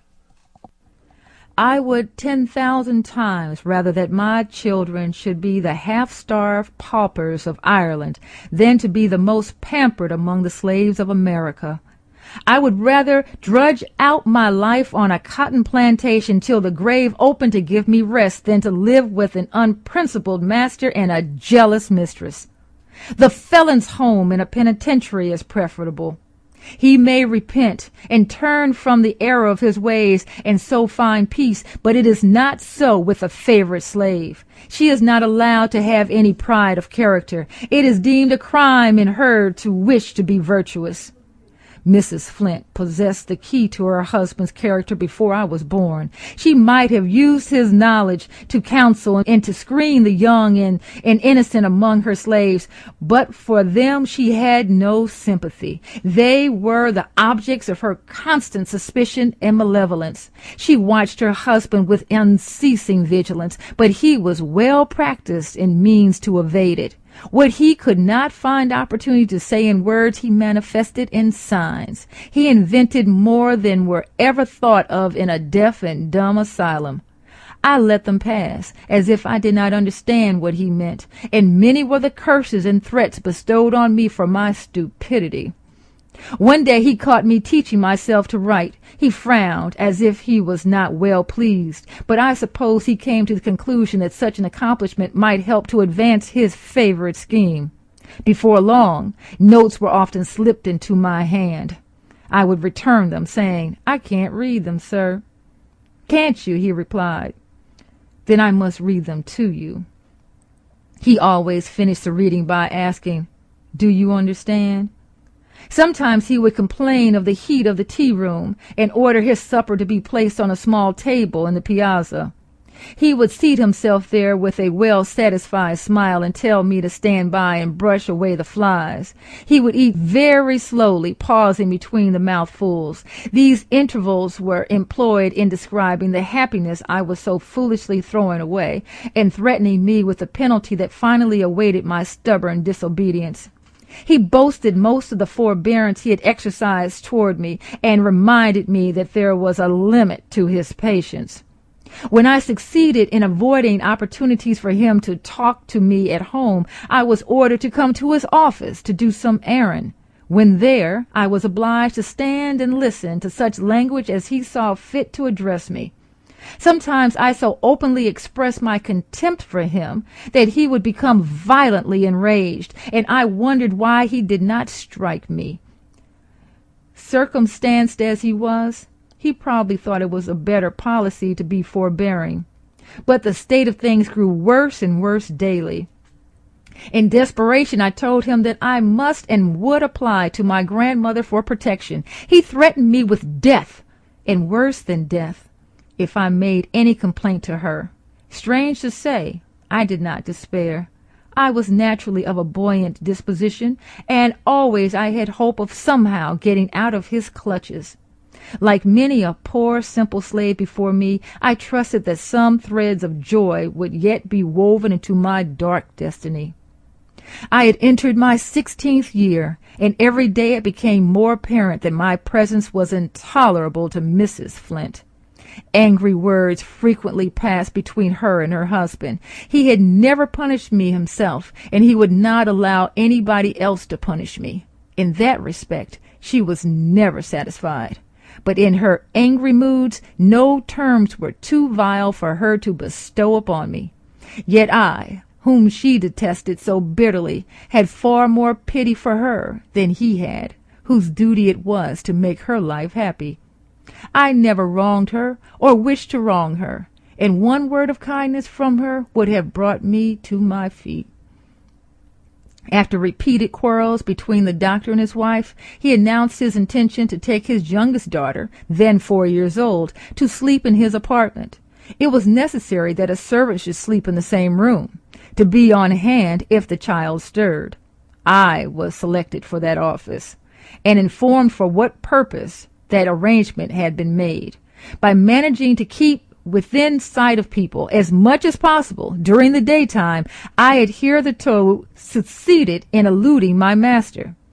I would ten thousand times rather that my children should be the half-starved paupers of Ireland than to be the most pampered among the slaves of America. I would rather drudge out my life on a cotton plantation till the grave opened to give me rest than to live with an unprincipled master and a jealous mistress. The felon's home in a penitentiary is preferable. He may repent and turn from the error of his ways and so find peace, but it is not so with a favorite slave. She is not allowed to have any pride of character. It is deemed a crime in her to wish to be virtuous. Missus Flint possessed the key to her husband's character before I was born. She might have used his knowledge to counsel and to screen the young and, and innocent among her slaves, but for them she had no sympathy. They were the objects of her constant suspicion and malevolence. She watched her husband with unceasing vigilance, but he was well practiced in means to evade it. What he could not find opportunity to say in words, he manifested in signs. He invented more than were ever thought of in a deaf and dumb asylum. I let them pass, as if I did not understand what he meant, and many were the curses and threats bestowed on me for my stupidity. One day he caught me teaching myself to write. He frowned as if he was not well pleased, but I suppose he came to the conclusion that such an accomplishment might help to advance his favorite scheme. Before long, notes were often slipped into my hand. I would return them, saying, "I can't read them, sir." "Can't you?" he replied. "Then I must read them to you." He always finished the reading by asking, "Do you understand?" Sometimes he would complain of the heat of the tea-room and order his supper to be placed on a small table in the piazza. He would seat himself there with a well-satisfied smile and tell me to stand by and brush away the flies. He would eat very slowly, pausing between the mouthfuls. These intervals were employed in describing the happiness I was so foolishly throwing away, and threatening me with the penalty that finally awaited my stubborn disobedience. He boasted most of the forbearance he had exercised toward me, and reminded me that there was a limit to his patience. When I succeeded in avoiding opportunities for him to talk to me at home, I was ordered to come to his office to do some errand. When there, I was obliged to stand and listen to such language as he saw fit to address me. Sometimes I so openly expressed my contempt for him that he would become violently enraged, and I wondered why he did not strike me. Circumstanced as he was, he probably thought it was a better policy to be forbearing. But the state of things grew worse and worse daily. In desperation, I told him that I must and would apply to my grandmother for protection. He threatened me with death, and worse than death, if I made any complaint to her. Strange to say, I did not despair. I was naturally of a buoyant disposition, and always I had hope of somehow getting out of his clutches. Like many a poor, simple slave before me, I trusted that some threads of joy would yet be woven into my dark destiny. I had entered my sixteenth year, and every day it became more apparent that my presence was intolerable to Missus Flint. Angry words frequently passed between her and her husband. He had never punished me himself, and he would not allow anybody else to punish me. In that respect, she was never satisfied. But in her angry moods, no terms were too vile for her to bestow upon me. Yet I, whom she detested so bitterly, had far more pity for her than he had, whose duty it was to make her life happy. I never wronged her or wished to wrong her, and one word of kindness from her would have brought me to my feet. After repeated quarrels between the doctor and his wife, he announced his intention to take his youngest daughter, then four years old, to sleep in his apartment. It was necessary that a servant should sleep in the same room, to be on hand if the child stirred. I was selected for that office, and informed for what purpose that arrangement had been made. By managing to keep within sight of people as much as possible during the daytime, I had hitherto succeeded in eluding my master.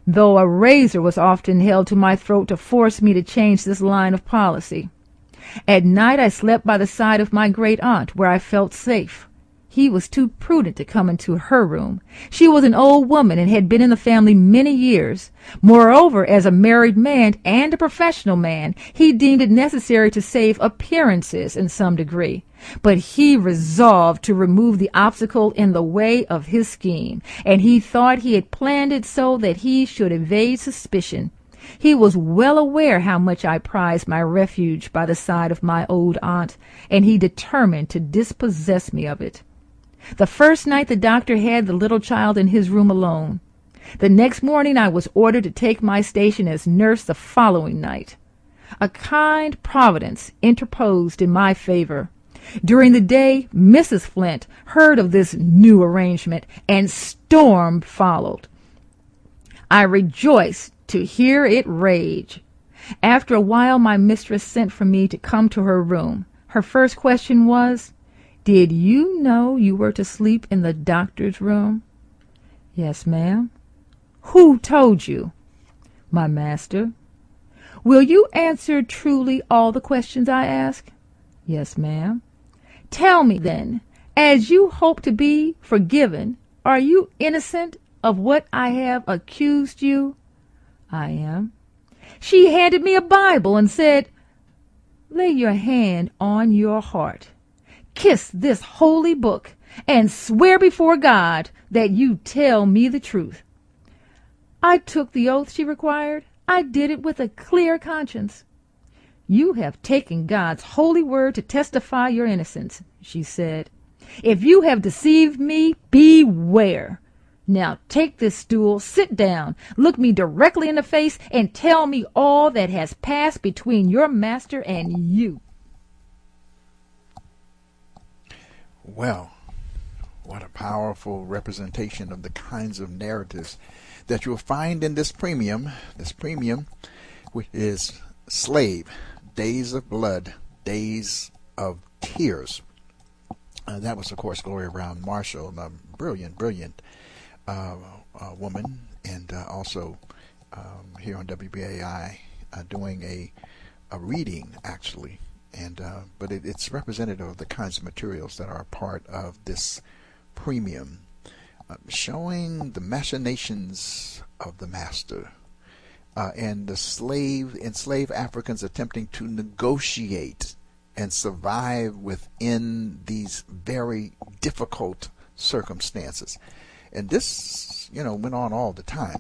though a razor was often held to my throat to force me to change this line of policy. At night I slept by the side of my great aunt, where I felt safe. He was too prudent to come into her room. She was an old woman and had been in the family many years. Moreover, as a married man and a professional man, he deemed it necessary to save appearances in some degree. But he resolved to remove the obstacle in the way of his scheme, and he thought he had planned it so that he should evade suspicion. He was well aware how much I prized my refuge by the side of my old aunt, and he determined to dispossess me of it. The first night the doctor had the little child in his room alone. The next morning I was ordered to take my station as nurse the following night. A kind providence interposed in my favor. During the day, Missus Flint heard of this new arrangement, and storm followed. I rejoiced to hear it rage. After a while my mistress sent for me to come to her room. Her first question was, "Did you know you were to sleep in the doctor's room?" "Yes, ma'am." "Who told you?" "My master." "Will you answer truly all the questions I ask?" "Yes, ma'am." "Tell me, then, as you hope to be forgiven, are you innocent of what I have accused you?" "I am." "She handed me a Bible and said, 'Lay your hand on your heart, kiss this holy book, and swear before God that you tell me the truth.' I took the oath she required. I did it with a clear conscience. 'You have taken God's holy word to testify your innocence,' she said. 'If you have deceived me, beware. Now take this stool, sit down, look me directly in the face, and tell me all that has passed between your master and you.'" Well, what a powerful representation of the kinds of narratives that you'll find in this premium, this premium, which is Slave, Days of Blood, Days of Tears. Uh, that was, of course, Gloria Brown Marshall, a brilliant, brilliant uh, uh, woman, and uh, also um, here on W B A I uh, doing a, a reading, actually. And uh, but it, it's representative of the kinds of materials that are a part of this premium, uh, showing the machinations of the master uh, and the slave enslaved Africans attempting to negotiate and survive within these very difficult circumstances. And this, you know, went on all the time.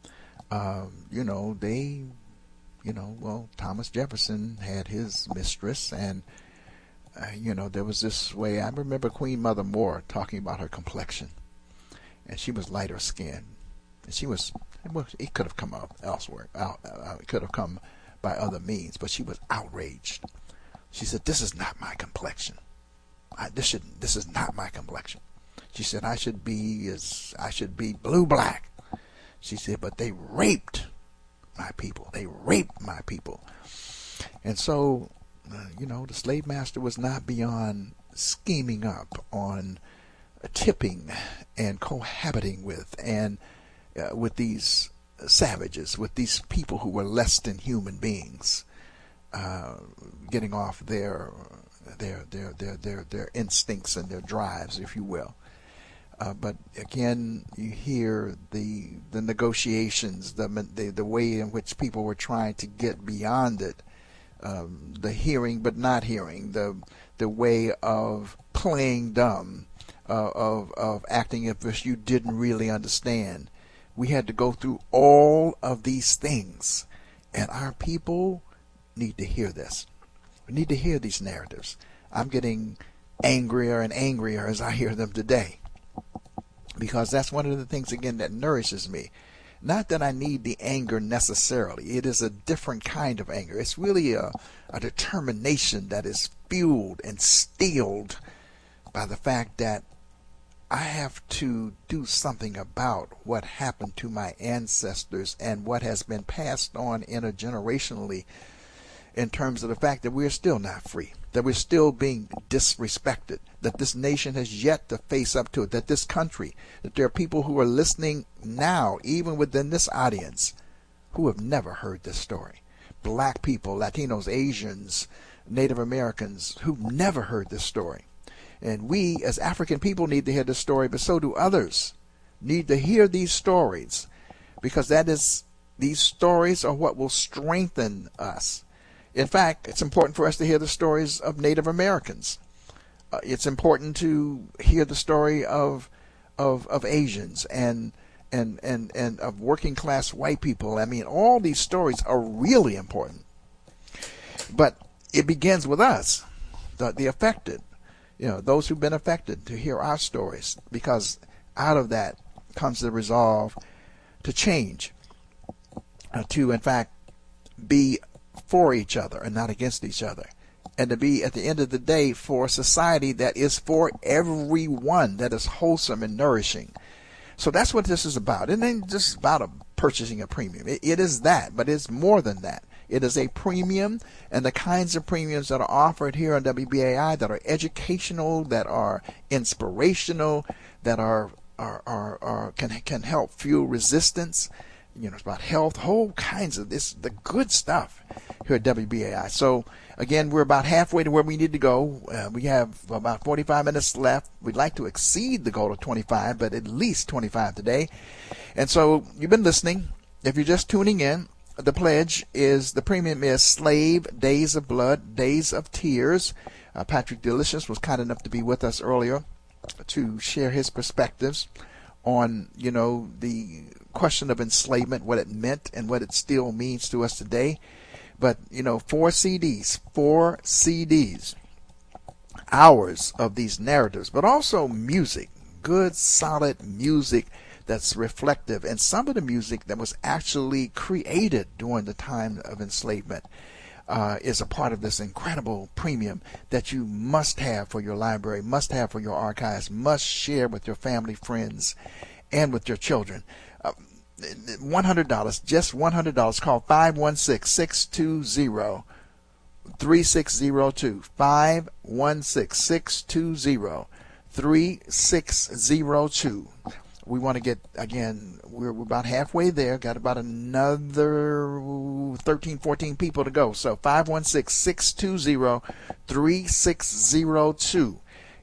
Uh, you know, they. You know, well, Thomas Jefferson had his mistress, and, uh, you know, there was this way. I remember Queen Mother Moore talking about her complexion, and she was lighter skinned. And she was, it could have come up elsewhere. Out, uh, it could have come by other means, but she was outraged. She said, "This is not my complexion. I, this should, this is not my complexion." She said, "I should be as, I should be blue-black." She said, "But they raped my people. They raped my people." And so, uh, you know, the slave master was not beyond scheming up on uh, tipping and cohabiting with and uh, with these savages, with these people who were less than human beings, uh, getting off their their their their their their instincts and their drives, if you will. Uh, but again, you hear the the negotiations, the, the the way in which people were trying to get beyond it, um, the hearing but not hearing, the the way of playing dumb, uh, of of acting as if you didn't really understand. We had to go through all of these things, and our people need to hear this. We need to hear these narratives. I'm getting angrier and angrier as I hear them today, because that's one of the things, again, that nourishes me. Not that I need the anger necessarily. It is a different kind of anger. It's really a, a determination that is fueled and steeled by the fact that I have to do something about what happened to my ancestors and what has been passed on intergenerationally, in terms of the fact that we're still not free. that we're still being disrespected, that this nation has yet to face up to it, that this country, that there are people who are listening now, even within this audience, who have never heard this story. Black people, Latinos, Asians, Native Americans, who've never heard this story. And we, as African people, need to hear this story, but so do others need to hear these stories, because that is, these stories are what will strengthen us. In fact, it's important for us to hear the stories of Native Americans. Uh, it's important to hear the story of of of Asians and and and and of working class white people. I mean, all these stories are really important. But it begins with us, the the affected, you know, those who've been affected, to hear our stories, because out of that comes the resolve to change, uh, to in fact be for each other and not against each other, and to be, at the end of the day, for a society that is for everyone, that is wholesome and nourishing. So that's what this is about. It ain't just about a purchasing a premium. It, it is that, but it's more than that. It is a premium, and the kinds of premiums that are offered here on W B A I that are educational, that are inspirational, that are are are, are can can help fuel resistance. You know, it's about health, whole kinds of this, the good stuff here at W B A I. So, again, we're about halfway to where we need to go. Uh, we have about forty-five minutes left. We'd like to exceed the goal of twenty-five, but at least twenty-five today. And so, you've been listening. If you're just tuning in, the pledge is, the premium is Slave, Days of Blood, Days of Tears. Uh, Patrick Delicious was kind enough to be with us earlier to share his perspectives on, you know, the question of enslavement, what it meant and what it still means to us today. But, you know, four C Ds, four C Ds, hours of these narratives, but also music, good, solid music that's reflective, and some of the music that was actually created during the time of enslavement uh, is a part of this incredible premium that you must have for your library, must have for your archives, must share with your family, friends, and with your children. Uh, one hundred dollars, just one hundred dollars. Call five one six, six two zero, three six zero two, five one six, six two zero, three six zero two. We want to get, again, we're about halfway there, got about another thirteen, fourteen people to go. So five one six, six two zero, three six zero two.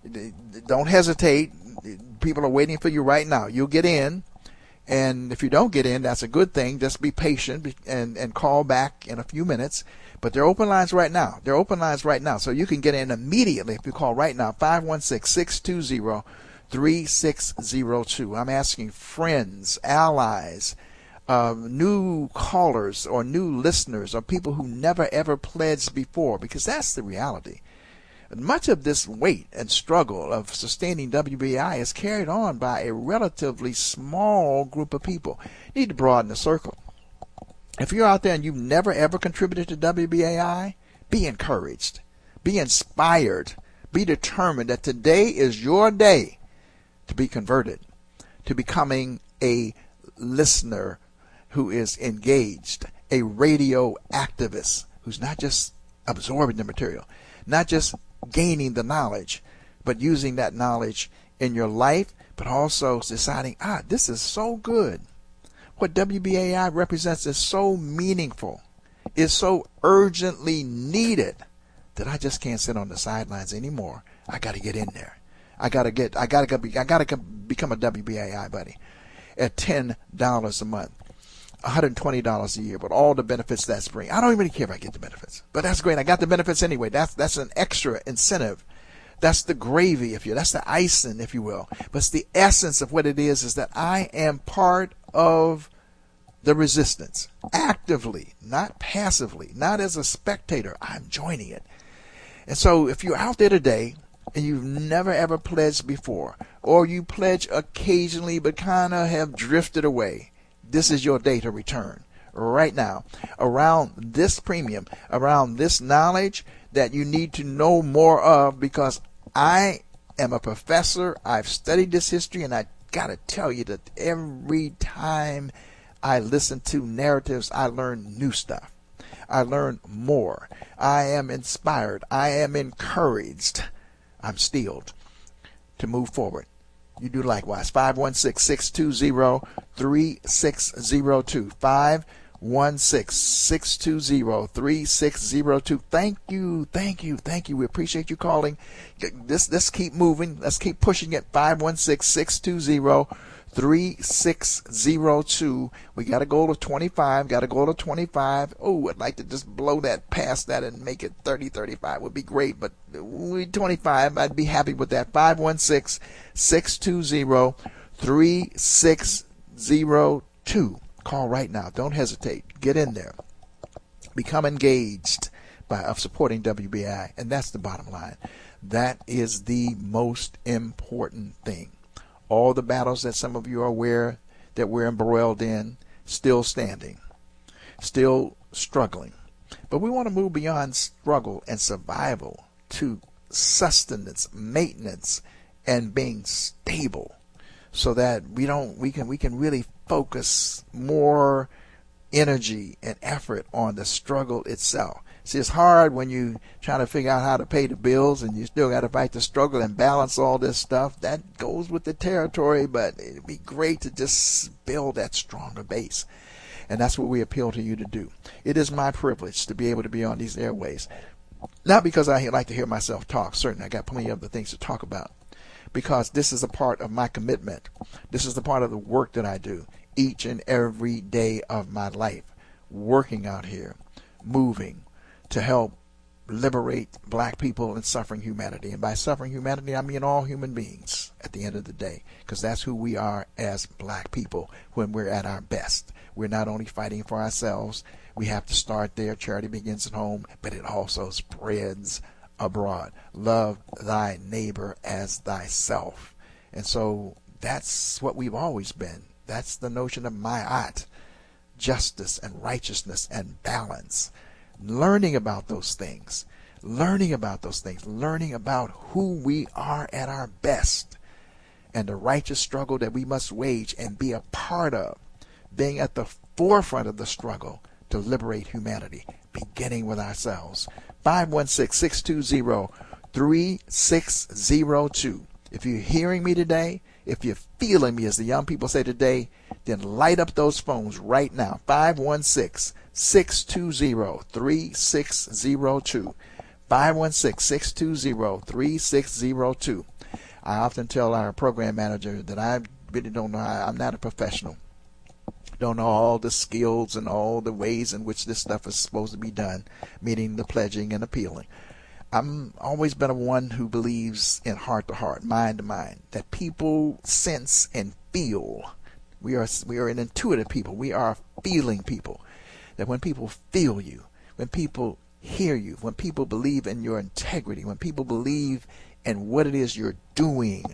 Don't hesitate. People are waiting for you right now. You'll get in. And if you don't get in, that's a good thing. Just be patient and, and call back in a few minutes. But they're open lines right now. They're open lines right now. So you can get in immediately if you call right now, five one six, six two zero, three six zero two. I'm asking friends, allies, uh, new callers or new listeners or people who never ever pledged before, because that's the reality. Much of this weight and struggle of sustaining W B A I is carried on by a relatively small group of people. You need to broaden the circle. If you're out there and you've never ever contributed to W B A I, be encouraged, be inspired, be determined that today is your day to be converted, to becoming a listener who is engaged, a radio activist who's not just absorbing the material, not just gaining the knowledge, but using that knowledge in your life, but also deciding, ah, this is so good. What W B A I represents is so meaningful, is so urgently needed that I just can't sit on the sidelines anymore. I got to get in there. I got to get, I got to be, I got to become a W B A I buddy at ten dollars a month. one hundred twenty dollars a year, but all the benefits that's bring. I don't even care if I get the benefits, but that's great. I got the benefits anyway. That's that's an extra incentive. That's the gravy, if you. That's the icing, if you will. But it's the essence of what it is. Is that I am part of the resistance, actively, not passively, not as a spectator. I'm joining it. And so, if you're out there today and you've never ever pledged before, or you pledge occasionally but kind of have drifted away, this is your day to return right now around this premium, around this knowledge that you need to know more of, because I am a professor. I've studied this history, and I got to tell you that every time I listen to narratives, I learn new stuff. I learn more. I am inspired. I am encouraged. I'm steeled to move forward. You do likewise. five one six, six two zero, three six zero two. five one six, six two zero, three six zero two. Thank you, thank you, thank you. We appreciate you calling. This, let's keep moving. Let's keep pushing it. five one six, six two zero, three six zero two. We got a goal of twenty-five. Got a goal of twenty-five. Oh, I'd like to just blow that past that and make it thirty, thirty-five would be great. But we twenty-five, I'd be happy with that. five one six, six two zero, three six zero two. Call right now. Don't hesitate. Get in there. Become engaged by of supporting W B I. And that's the bottom line. That is the most important thing. All the battles that some of you are aware that we're embroiled in, still standing, still struggling. But we want to move beyond struggle and survival to sustenance, maintenance, and being stable, so that we don't we can we can really focus more energy and effort on the struggle itself. See, it's hard when you trying to figure out how to pay the bills and you still got to fight the struggle and balance all this stuff. That goes with the territory, but it'd be great to just build that stronger base. And that's what we appeal to you to do. It is my privilege to be able to be on these airways. Not because I like to hear myself talk. Certainly, I got plenty of other things to talk about. Because this is a part of my commitment. This is the part of the work that I do each and every day of my life. Working out here, moving to help liberate black people and suffering humanity. And by suffering humanity, I mean all human beings at the end of the day, because that's who we are as black people when we're at our best. We're not only fighting for ourselves. We have to start there. Charity begins at home, but it also spreads abroad. Love thy neighbor as thyself. And so that's what we've always been. That's the notion of ma'at, justice and righteousness and balance. Learning about those things, learning about those things, learning about who we are at our best, and the righteous struggle that we must wage and be a part of, being at the forefront of the struggle to liberate humanity, beginning with ourselves. five one six, six two zero, three six zero two. If you're hearing me today, if you're feeling me, as the young people say today, then light up those phones right now. five one six, six two zero, three six zero two. five one six, six two zero, three six zero two. I often tell our program manager that I really don't know. I'm not a professional. Don't know all the skills and all the ways in which this stuff is supposed to be done, meaning the pledging and appealing. I'm always been a one who believes in heart to heart, mind to mind, that people sense and feel. We are we are an intuitive people. We are feeling people. That when people feel you, when people hear you, when people believe in your integrity, when people believe in what it is you're doing,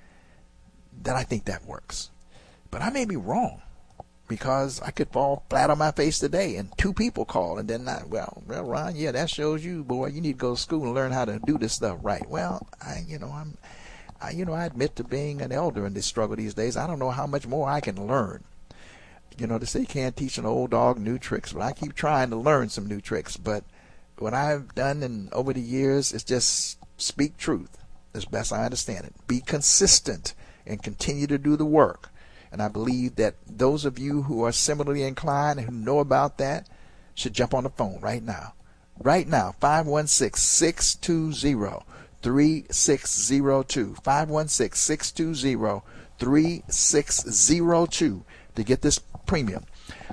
then I think that works. But I may be wrong, because I could fall flat on my face today and two people call, and then I, well, well, Ron, yeah, that shows you, boy, you need to go to school and learn how to do this stuff right. Well, I, you know, I'm, I, you know, I admit to being an elder in this struggle these days. I don't know how much more I can learn. You know, they say you can't teach an old dog new tricks, but I keep trying to learn some new tricks. But what I've done in over the years is just speak truth as best I understand it. Be consistent and continue to do the work. And I believe that those of you who are similarly inclined and who know about that should jump on the phone right now. Right now, five one six, six two zero, three six zero two. five one six, six two zero, three six zero two to get this premium.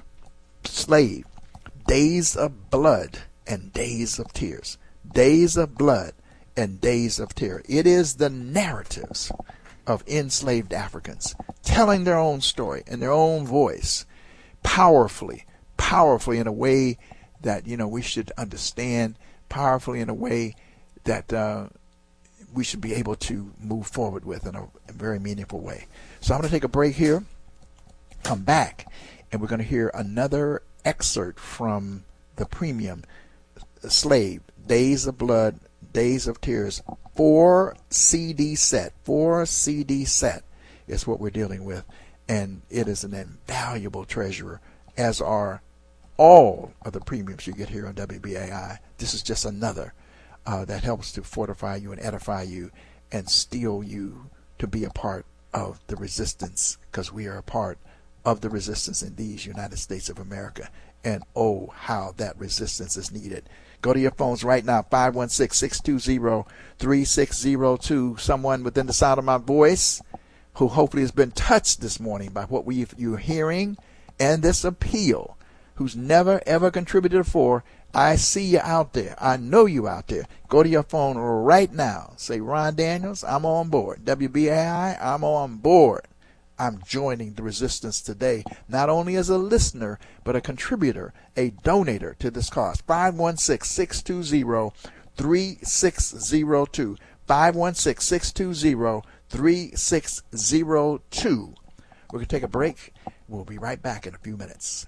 Slave, Days of Blood and Days of Tears. Days of Blood and Days of Terror. It is the narratives of enslaved Africans telling their own story in their own voice, powerfully, powerfully in a way that, you know, we should understand, powerfully in a way that uh, we should be able to move forward with in a, a very meaningful way. So I'm going to take a break here, come back, and we're going to hear another excerpt from the premium Slave, Days of Blood, Days of Tears, four C D set, four C D set is what we're dealing with, and it is an invaluable treasure, as are all of the premiums you get here on W B A I. This is just another uh, that helps to fortify you and edify you and steel you to be a part of the resistance, because we are a part of the resistance in these United States of America. And oh, how that resistance is needed. Go to your phones right now, five one six, six two zero, three six zero two. Someone within the sound of my voice who hopefully has been touched this morning by what we, you're hearing and this appeal, who's never, ever contributed before. I see you out there. I know you out there. Go to your phone right now. Say, Ron Daniels, I'm on board. W B A I, I'm on board. I'm joining the resistance today, not only as a listener, but a contributor, a donator to this cause. five one six, six two zero, three six zero two. five one six, six two zero, three six zero two. We're going to take a break. We'll be right back in a few minutes.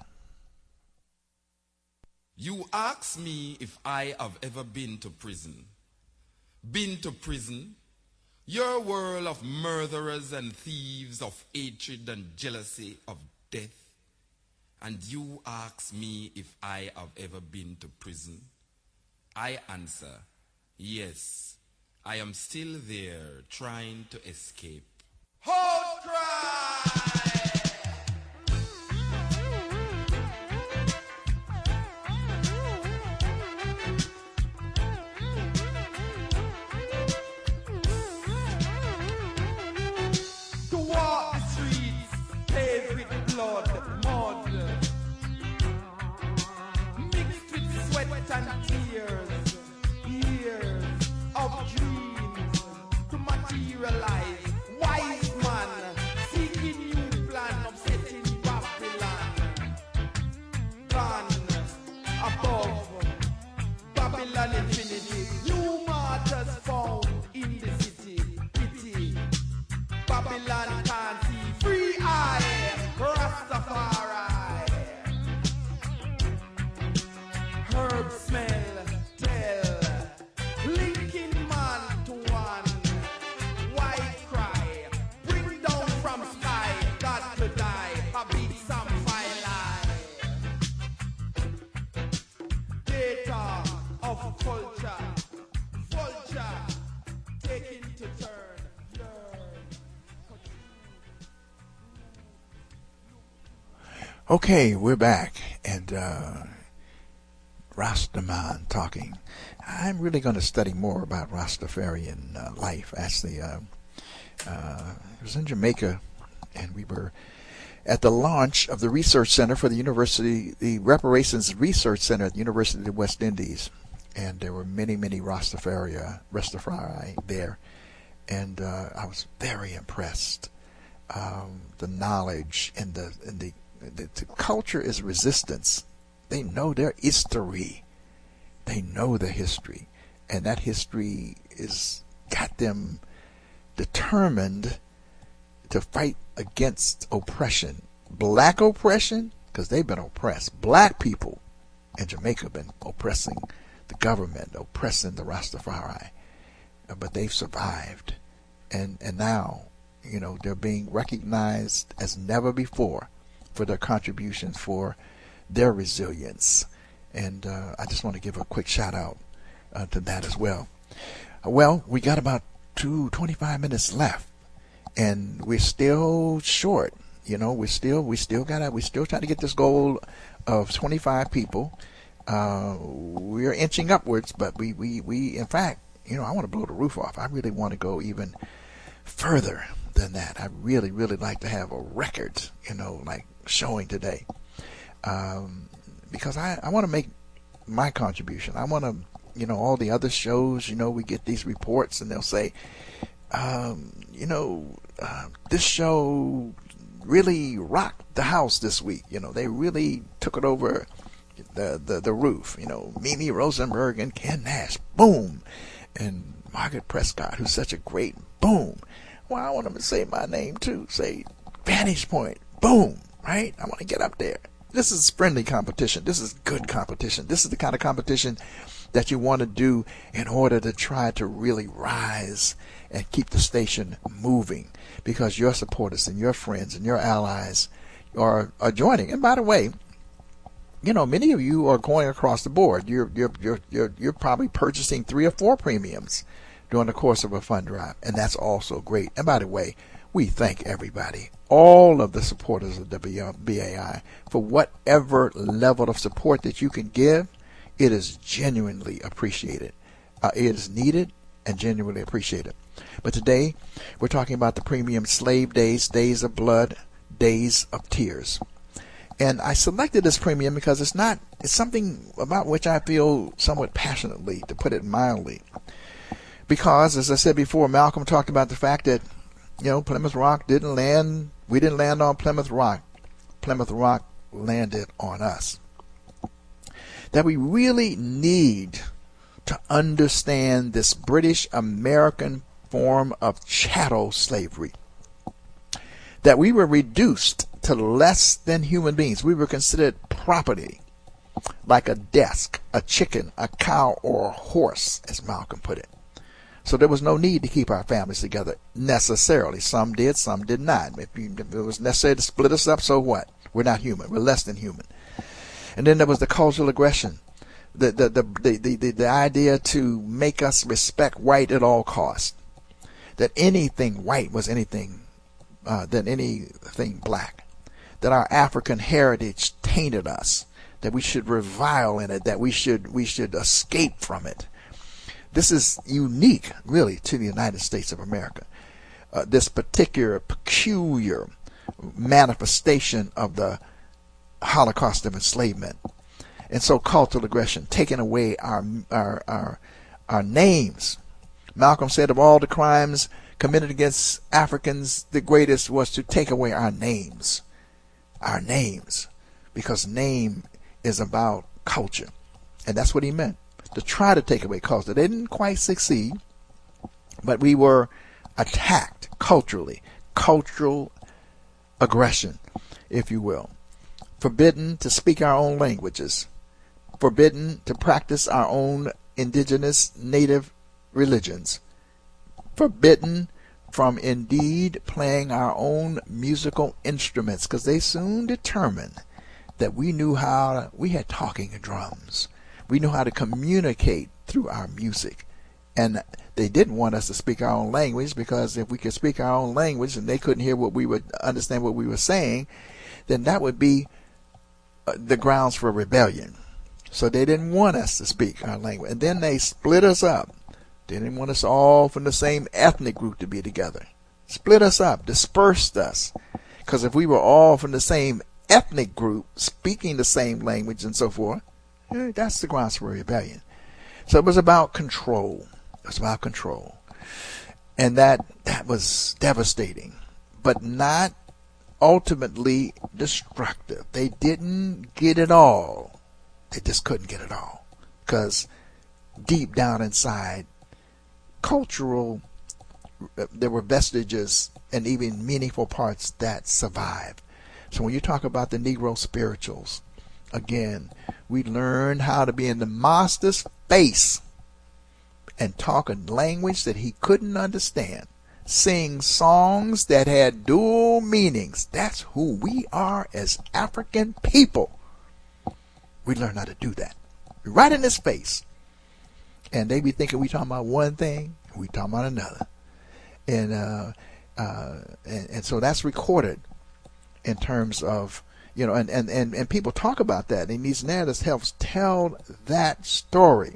You ask me if I have ever been to prison. Been to prison? Your world of murderers and thieves, of hatred and jealousy, of death. And you ask me if I have ever been to prison. I answer, yes, I am still there trying to escape. Hold cry! And tears, years of dreams to materialize. Wise man seeking new plan of setting Babylon. Gone above Babylon infinity. New martyrs found in the city. Pity Babylon can't see. Free eye, Rastafari. Herb smell, tell, linking man to one. White cry, bring down from sky, got to die, a big some fire. Data of culture, vulture, taking to turn, learn. Okay, we're back, and uh Rastaman talking. I'm really going to study more about Rastafarian uh, life. Actually, uh, uh, I was in Jamaica, and we were at the launch of the Research Center for the University, the Reparations Research Center at the University of the West Indies, and there were many, many Rastafari, Rastafari there, and uh, I was very impressed. Um, the knowledge and the and the, the, the culture is resistance. They know their history. They know the history. And that history is got them determined to fight against oppression. Black oppression, because they've been oppressed. Black people in Jamaica have been oppressing the government, oppressing the Rastafari. But they've survived. And, and now, you know, they're being recognized as never before for their contributions, for their resilience. And uh, I just want to give a quick shout out uh, to that as well. Uh, well, we got about two, twenty-five minutes left, and we're still short. You know, we're still, we still got to, we're still trying to get this goal of twenty-five people. Uh, we're inching upwards, but we, we, we, in fact, you know, I want to blow the roof off. I really want to go even further than that. I really, really like to have a record, you know, like showing today. Um, because I, I want to make my contribution. I want to, you know, all the other shows, you know, we get these reports and they'll say, um, you know, uh, this show really rocked the house this week. You know, they really took it over the, the, the roof. You know, Mimi Rosenberg and Ken Nash, boom. And Margaret Prescott, who's such a great, boom. Well, I want them to say my name too. Say Vantage Point, boom, right? I want to get up there. This is friendly competition. This is good competition. This is the kind of competition that you want to do in order to try to really rise and keep the station moving, because your supporters and your friends and your allies are, are joining. And by the way, you know, many of you are going across the board. You're you're you're you're, you're probably purchasing three or four premiums during the course of a fund drive, and that's also great. And by the way, we thank everybody, all of the supporters of the B A I, for whatever level of support that you can give. It is genuinely appreciated. Uh, it is needed and genuinely appreciated. But today, we're talking about the premium slave days, days of blood, days of tears. And I selected this premium because it's not, it's something about which I feel somewhat passionately, to put it mildly. Because, as I said before, Malcolm talked about the fact that, you know, Plymouth Rock didn't land, we didn't land on Plymouth Rock. Plymouth Rock landed on us. That we really need to understand this British American form of chattel slavery. That we were reduced to less than human beings. We were considered property, like a desk, a chicken, a cow, or a horse, as Malcolm put it. So there was no need to keep our families together necessarily. Some did, some did not. If, you, if it was necessary to split us up, so what? We're not human. We're less than human. And then there was the cultural aggression, the the the the the, the idea to make us respect white at all costs. That anything white was anything, uh, than anything black. That our African heritage tainted us. That we should revile in it. That we should we should escape from it. This is unique, really, to the United States of America. Uh, this particular peculiar manifestation of the Holocaust of enslavement. And so cultural aggression, taking away our, our our our names. Malcolm said of all the crimes committed against Africans, the greatest was to take away our names. Our names. Because name is about culture. And that's what he meant. To try to take away culture. They didn't quite succeed, but we were attacked culturally. Cultural aggression, if you will. Forbidden to speak our own languages. Forbidden to practice our own indigenous native religions. Forbidden from indeed playing our own musical instruments, because they soon determined that we knew how to, we had talking drums. We knew how to communicate through our music. And they didn't want us to speak our own language, because if we could speak our own language and they couldn't hear what we would understand what we were saying, then that would be the grounds for rebellion. So they didn't want us to speak our language. And then they split us up. They didn't want us all from the same ethnic group to be together. Split us up, dispersed us. Because if we were all from the same ethnic group, speaking the same language and so forth, that's the grounds for rebellion. So it was about control. It was about control. And that that was devastating, but not ultimately destructive. They didn't get it all. They just couldn't get it all. Because deep down inside, cultural, there were vestiges and even meaningful parts that survived. So when you talk about the Negro spirituals, again, we learned how to be in the master's face and talk a language that he couldn't understand. Sing songs that had dual meanings. That's who we are as African people. We learned how to do that. Right in his face. And they be thinking we talking about one thing, we talking about another. And, uh, uh, and, and so that's recorded in terms of, you know, and, and, and, and people talk about that. And these narratives helps tell that story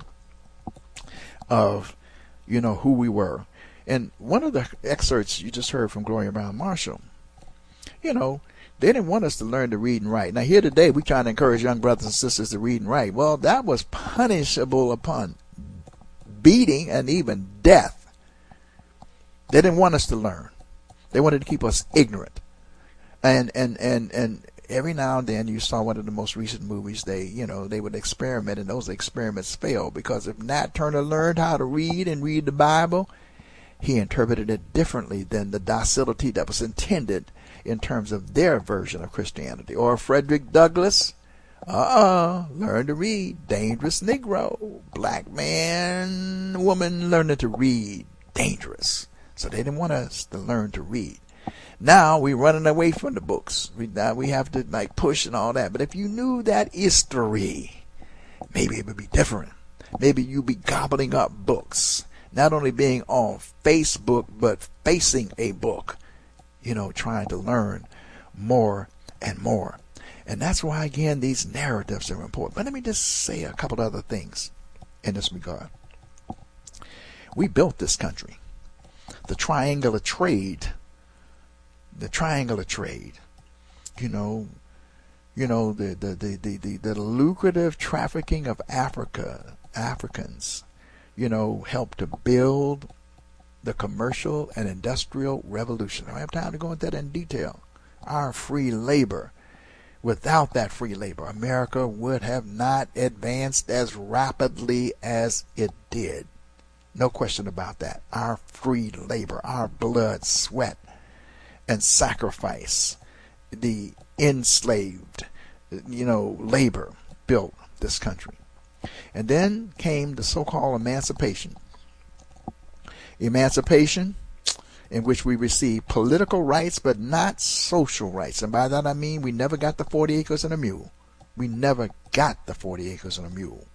of, you know, who we were. And one of the excerpts you just heard from Gloria Brown Marshall, you know, they didn't want us to learn to read and write. Now here today, we trying to encourage young brothers and sisters to read and write. Well, that was punishable upon beating and even death. They didn't want us to learn. They wanted to keep us ignorant. And, and, and, and every now and then you saw one of the most recent movies, they, you know, they would experiment, and those experiments failed, because if Nat Turner learned how to read and read the Bible, he interpreted it differently than the docility that was intended in terms of their version of Christianity. Or Frederick Douglass, uh-uh, learn to read, dangerous Negro, black man, woman learning to read, dangerous. So they didn't want us to learn to read. Now we're running away from the books. We, now we have to like push and all that. But if you knew that history, maybe it would be different. Maybe you'd be gobbling up books. Not only being on Facebook, but facing a book. You know, trying to learn more and more. And that's why, again, these narratives are important. But let me just say a couple other things in this regard. We built this country. The triangular trade, the triangular trade, you know, you know, the, the, the, the, the, the lucrative trafficking of Africa, Africans, you know, helped to build the commercial and industrial revolution. I don't have time to go into that in detail. Our free labor. Without that free labor, America would have not advanced as rapidly as it did. No question about that. Our free labor, our blood, sweat, and sacrifice, the enslaved, you know, labor built this country. And then came the so-called emancipation. Emancipation, in which we received political rights but not social rights. And by that I mean we never got the forty acres and a mule. We never got the forty acres and a mule.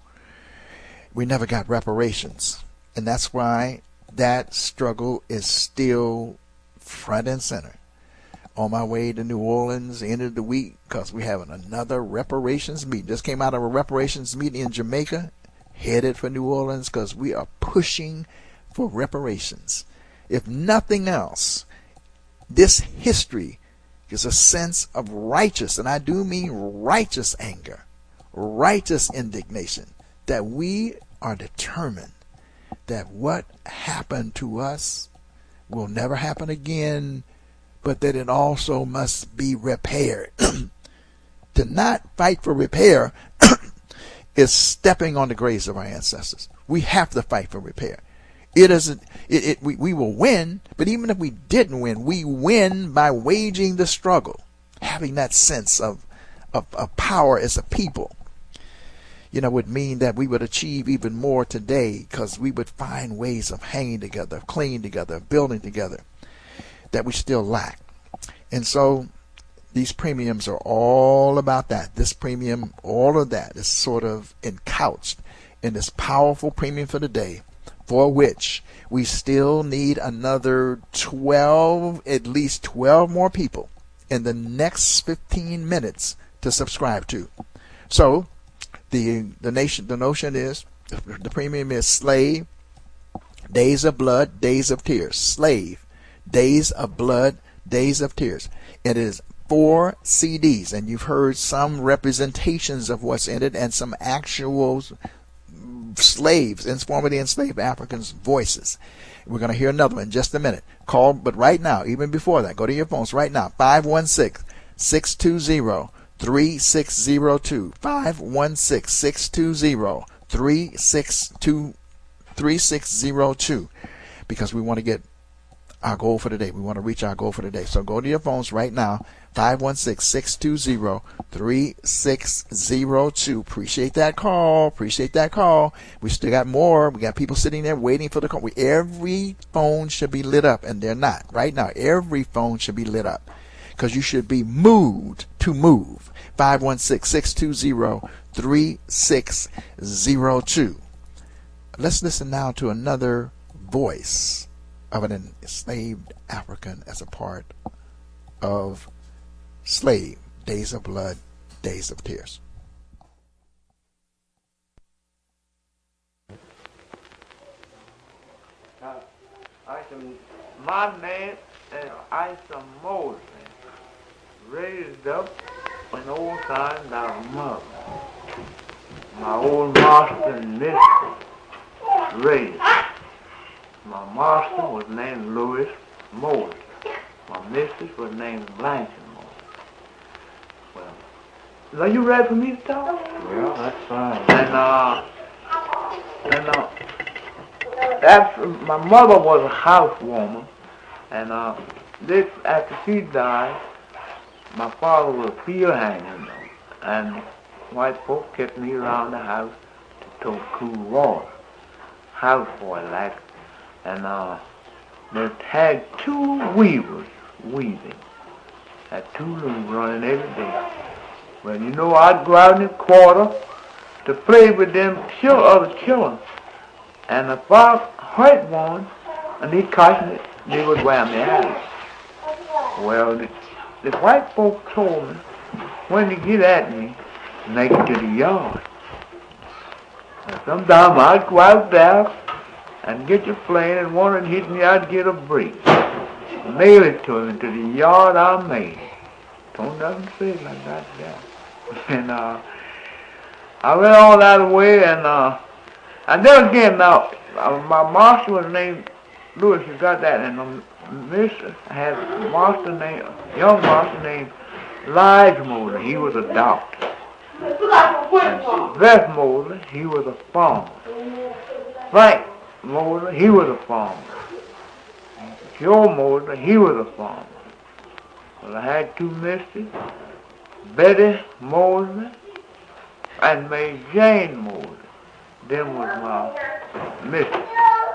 We never got reparations. And that's why that struggle is still front and center. On my way to New Orleans, end of the week, because we're having another reparations meeting. Just came out of a reparations meeting in Jamaica, headed for New Orleans, because we are pushing for reparations. If nothing else, this history gives a sense of righteous, and I do mean righteous anger, righteous indignation, that we are determined that what happened to us will never happen again, but that it also must be repaired. To not fight for repair is stepping on the graves of our ancestors. We have to fight for repair. It isn't. It, it we, we will win, but even if we didn't win, we win by waging the struggle, having that sense of of, of power as a people. You know, would mean that we would achieve even more today, because we would find ways of hanging together, of clinging together, of building together, that we still lack. And so these premiums are all about that. This premium, all of that is sort of encouched in this powerful premium for the day, for which we still need another twelve, at least twelve more people in the next fifteen minutes to subscribe to. So the the nation the notion is, the premium is Slave, Days of Blood, Days of Tears. Slave, Days of Blood, Days of Tears. It is four C Ds, and you've heard some representations of what's in it and some actual slaves, in formerly enslaved Africans' voices. We're going to hear another one in just a minute. Call, but right now, even before that, go to your phones right now, five one six, six two zero, three six zero two, five one six, six two zero, three six two, three six zero two, because we want to get our goal for the day. We want to reach our goal for the day. So go to your phones right now, five one six, six two zero, three six zero two. Appreciate that call. Appreciate that call. We still got more. We got people sitting there waiting for the call. We, every phone should be lit up, and they're not. Right now, every phone should be lit up, because you should be moved to move. five one six, six two zero, three six zero two. Let's listen now to another voice of an enslaved African as a part of Slave, Days of Blood, Days of Tears. Now, Isa, my name is Isa Mosley, raised up in old time by my mother. My old master and mistress raised. My master was named Louis Mosley. My mistress was named Blanche Mosley. Well, are you ready for me to talk? Yeah, that's fine. And uh, and uh, after my mother was a housewoman, and uh, this after she died, my father was a field hand, and white folks kept me around the house to tote cool water, houseboy like. And uh, they had two weavers weaving. Had two looms running every day. Well, you know, I'd go out in the quarter to play with them chil- other children. And if I hurt one, and they caught me, they would wear me out. Well, the, the white folks told me, when they get at me, make it to the yard. And sometimes I'd go out there and get your plane, and one would hit me, I'd get a break. Mail it to him, to the yard I made. Don't nothing say it like that there. And uh, I went all that way, and uh, and then again, now, uh, my master was named Lewis, you got that, and um, Mister had a master named, young master named Lige Mosley. He was a doctor. And Beth Mosley, he was a farmer. Frank Mosley, he was a farmer. Joe Mosley, he was a farmer. Well, I had two mistresses, Betty Mosley and May Jane Mosley. Them was my mistresses.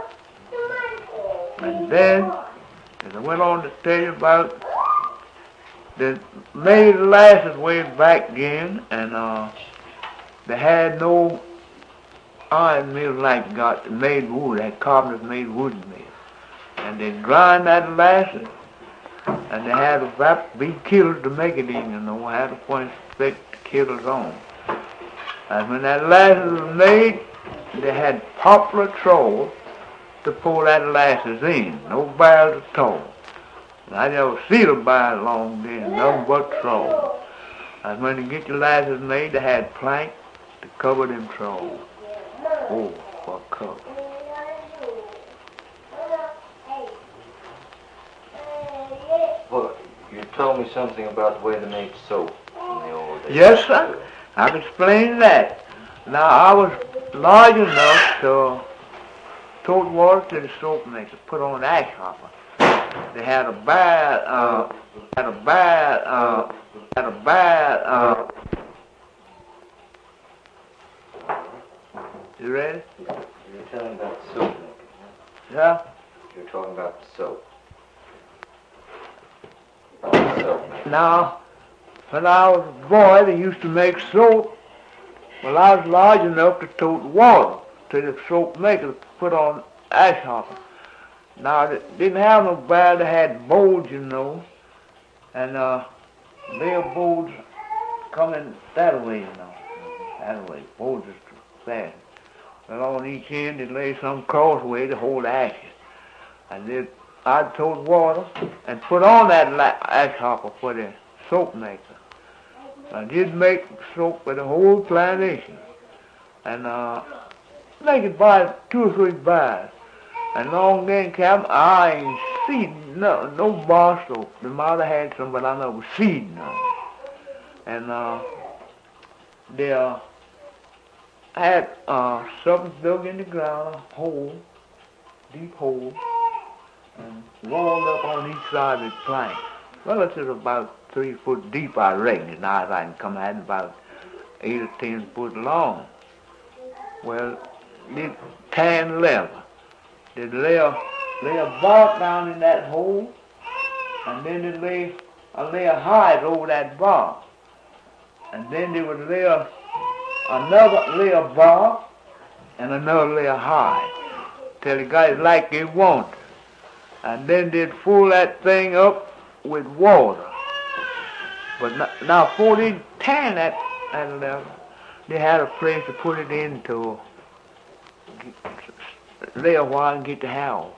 And then, as I went on to tell you about the made lasses way back again, and uh, they had no iron mill like got made wood, had carpenters made wooden mill. And they grind that lasses, and they had a vap- big kettles to make it in, you know, I had to point the kettles on. And when that lasses was made, they had poplar trolls to pour that lasses in, no barrels at all. And I never see the barrels along there, nothing but trolls. And when they get the lasses made, they had plank to cover them trolls. Oh, for cover. Well, you told me something about the way they made soap in the old days. Yes, sir. I can explain that. Now, I was large enough to tote water to the soap maker, put on the ash hopper. They had a bad, uh, had a bad, uh, had a bad, uh, you ready? You're telling about the soap making, Yeah? You're talking about the soap. The soap making. Now, when I was a boy, they used to make soap. Well, I was large enough to tote water to the soap maker to put on ash hopper. Now, they didn't have no barrel, they had bowls, you know, and uh, their bowls coming that way, you know, that way, bowls is fast. Well, on each end, they lay some crossway to hold the ashes. And then I'd tote water and put on that ash hopper for the soap maker. I did make soap for the whole plantation. And uh, make it by two or three bars. And long then, Captain, I ain't seen no, no bar soap. The mother had some, but I never seen none. And uh, they uh, had uh, something dug in the ground, a hole, deep hole, and walled up on each side of the plank. Well, it's about three foot deep, I reckon. And now I can come out about eight or ten foot long. Well, they tan leather. They'd lay a, lay a bark down in that hole, and then they'd lay a layer of hide over that bark. And then they would lay a, another layer of bark and another layer of hide till it got like they wanted. And then they'd fill that thing up with water. But now, now before they tan that, that leather, they had a place to put it into, lay a while and get the howl.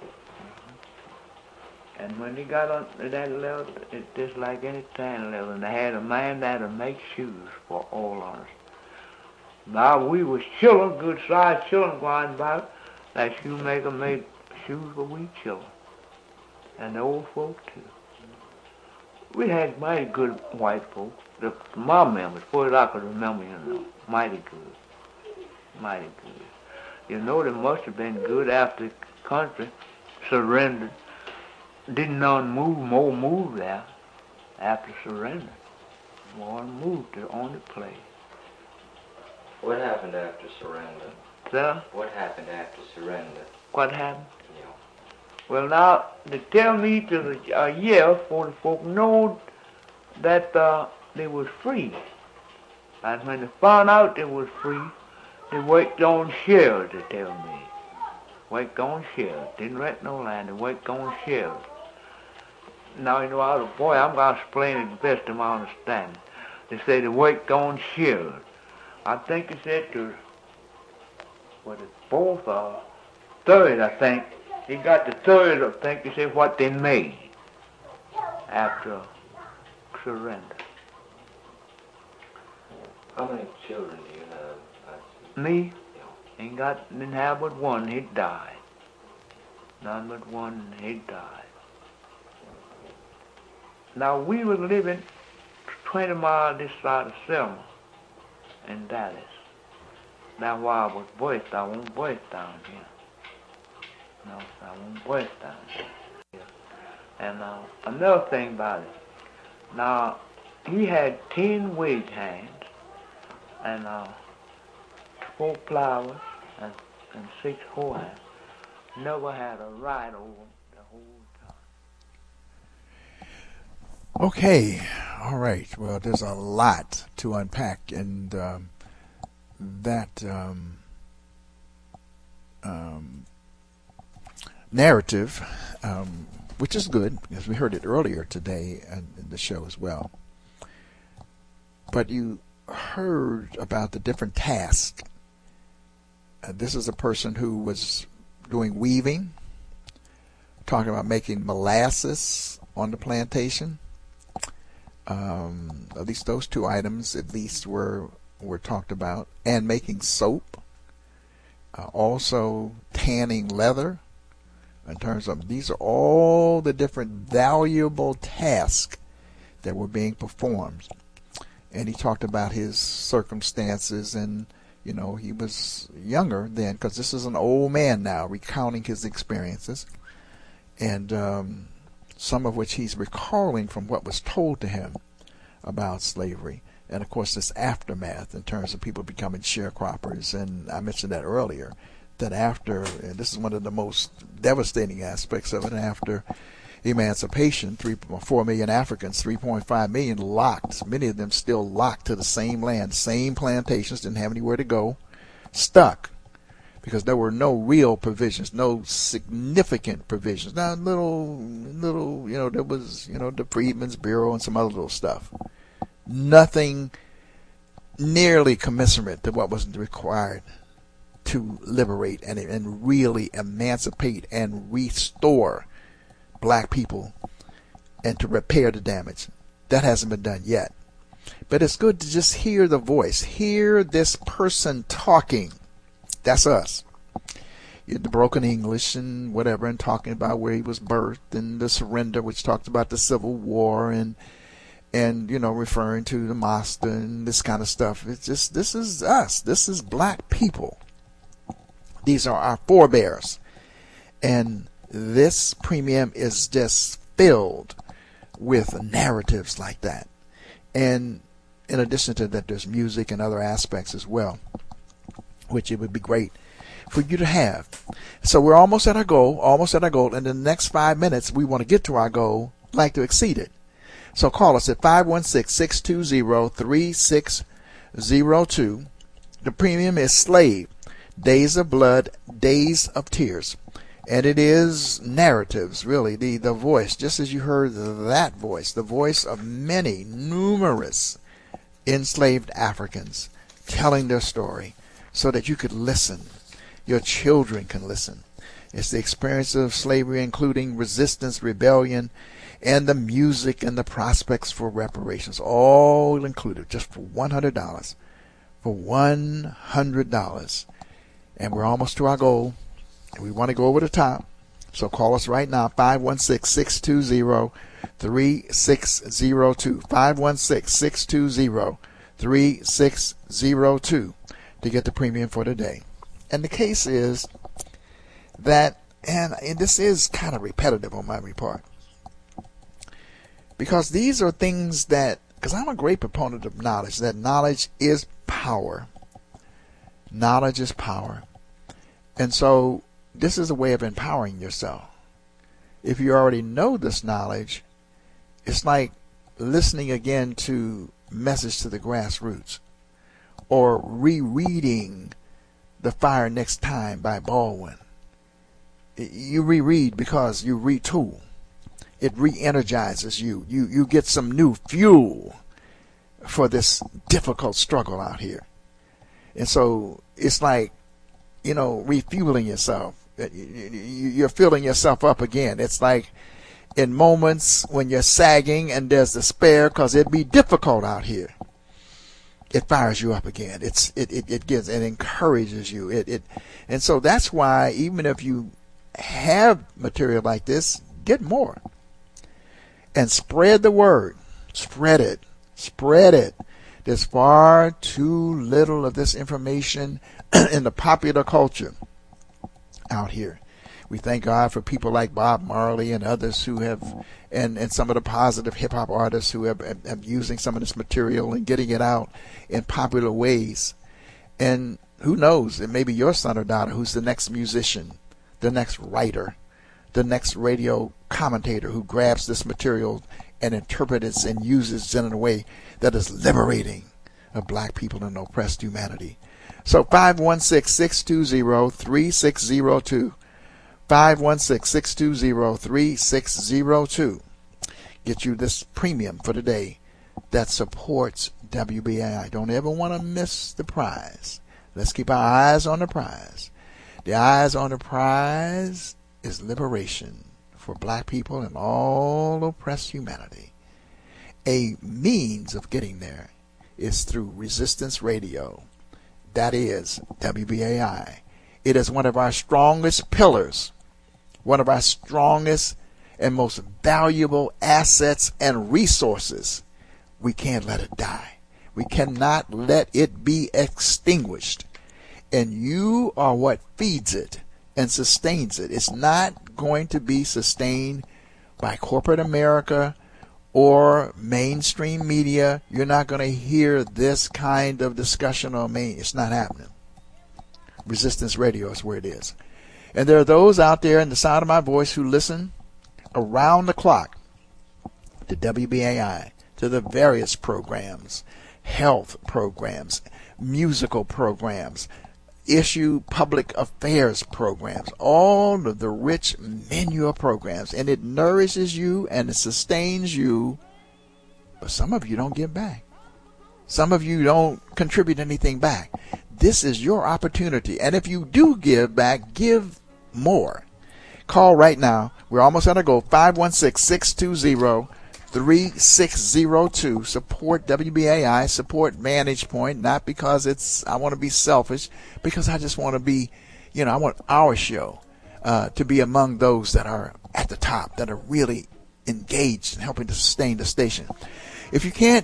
And when they got on that level, it's just like any tan level. And they had a man that would make shoes for all of us. Now we was children, good sized children going about. That shoemaker made shoes for we children. And the old folk too. We had mighty good white folks. The, my members, as far as I could remember, you know, mighty good. Mighty good. You know, they must have been good after the country surrendered. Didn't none move, more move there after surrender. More moved to on the place. What happened after surrender? Sir? What happened after surrender? What happened? Yeah. Well, now, they tell me to the, a year for the folk know that uh, they was free. And when they found out they was free, they worked on shares, they tell me. Worked on shares. Didn't rent no land, they worked on shares. Now, you know, I was a boy, I'm going to explain it the best of my understanding. They say they worked on shares. I think they said to, what is fourth or third, I think. He got the third, I think they said, what they made after surrender. How many children do you have? Me? Yeah. Ain't got, didn't have but one, he died. None but one, he died. Now, we was living twenty miles this side of Selma in Dallas. That's why I was birthed. I wasn't birthed down here. No, I wasn't birthed down here. And uh, another thing about it, now, he had ten wage hands and uh, four plowers and, and six hoe hands. Never had a ride over them the whole time. Okay, all right. Well, there's a lot to unpack, and um, that um, um, narrative, um, which is good, because we heard it earlier today in the show as well. But you heard about the different tasks. Uh, this is a person who was doing weaving, talking about making molasses on the plantation. Um, at least those two items, at least, were were talked about, and making soap. Uh, also, tanning leather. In terms of, these are all the different valuable tasks that were being performed. And he talked about his circumstances, and you know, he was younger then, because this is an old man now recounting his experiences, and um, some of which he's recalling from what was told to him about slavery. And of course, this aftermath in terms of people becoming sharecroppers. And I mentioned that earlier, that after, and this is one of the most devastating aspects of it, after emancipation, three, four million Africans, three point five million locked, many of them still locked to the same land, same plantations, didn't have anywhere to go, stuck, because there were no real provisions, no significant provisions. Now, little, little, you know, there was, you know, the Freedmen's Bureau and some other little stuff. Nothing nearly commensurate to what was required to liberate and, and really emancipate and restore black people and to repair the damage. That hasn't been done yet. But it's good to just hear the voice, hear this person talking. That's us. The broken English and whatever, and talking about where he was birthed, and the surrender, which talks about the Civil War, and and you know, referring to the master and this kind of stuff. It's just, this is us. This is black people. These are our forebears. And this premium is just filled with narratives like that. And in addition to that, there's music and other aspects as well, which it would be great for you to have. So we're almost at our goal, almost at our goal. And in the next five minutes, we want to get to our goal, like to exceed it. So call us at five one six, six two zero, three six zero two. The premium is Slave, Days of Blood, Days of Tears. And it is narratives, really, the, the voice, just as you heard that voice, the voice of many, numerous enslaved Africans telling their story so that you could listen. Your children can listen. It's the experience of slavery, including resistance, rebellion, and the music and the prospects for reparations, all included, just for one hundred dollars. For one hundred dollars. And we're almost to our goal. And we want to go over the top. So call us right now, five one six, six two zero, three six zero two. five one six, six two zero, three six zero two to get the premium for today. And the case is that, and, and this is kind of repetitive on my part, because these are things that, because I'm a great proponent of knowledge, that knowledge is power. Knowledge is power. And so this is a way of empowering yourself. if you already know this knowledge, it's like listening again to Message to the Grassroots, or rereading The Fire Next Time by Baldwin. You reread because you retool. It re-energizes you. You you get some new fuel for this difficult struggle out here. And so it's like, you know, refueling yourself. You're filling yourself up again. It's like in moments when you're sagging and there's despair because it'd be difficult out here. It fires you up again. It's it, it, it gives it encourages you. It it and so that's why even if you have material like this, get more. And spread the word. Spread it. Spread it. There's far too little of this information in the popular culture out here. We thank God for people like Bob Marley and others who have, and, and some of the positive hip-hop artists who have, have, have using some of this material and getting it out in popular ways. And who knows, it may be your son or daughter who's the next musician, the next writer, the next radio commentator who grabs this material and interprets and uses it in a way that is liberating of black people and oppressed humanity. So five one six, six two zero, three six zero two. five one six, six two zero, three six zero two. Get you this premium for today that supports W B A I. Don't ever want to miss the prize. Let's keep our eyes on the prize. The eyes on the prize is liberation for black people and all oppressed humanity. A means of getting there is through Resistance Radio. That is W B A I. It is one of our strongest pillars, one of our strongest and most valuable assets and resources. We can't let it die. We cannot let it be extinguished. And you are what feeds it and sustains it. It's not going to be sustained by corporate America or mainstream media. You're not going to hear this kind of discussion on main. It's not happening. Resistance Radio is where it is. And there are those out there in the sound of my voice who listen around the clock to W B A I, to the various programs, health programs, musical programs, issue public affairs programs, all of the rich menu of programs. And it nourishes you and it sustains you. But some of you don't give back. Some of you don't contribute anything back. This is your opportunity. And if you do give back, give more. Call right now. We're almost going to go. five one six, six two zero, three six zero two. Support W B A I. Support Vantage Point. Not because it's I want to be selfish. Because I just want to be, you know, I want our show uh, to be among those that are at the top, that are really engaged in helping to sustain the station. If you can't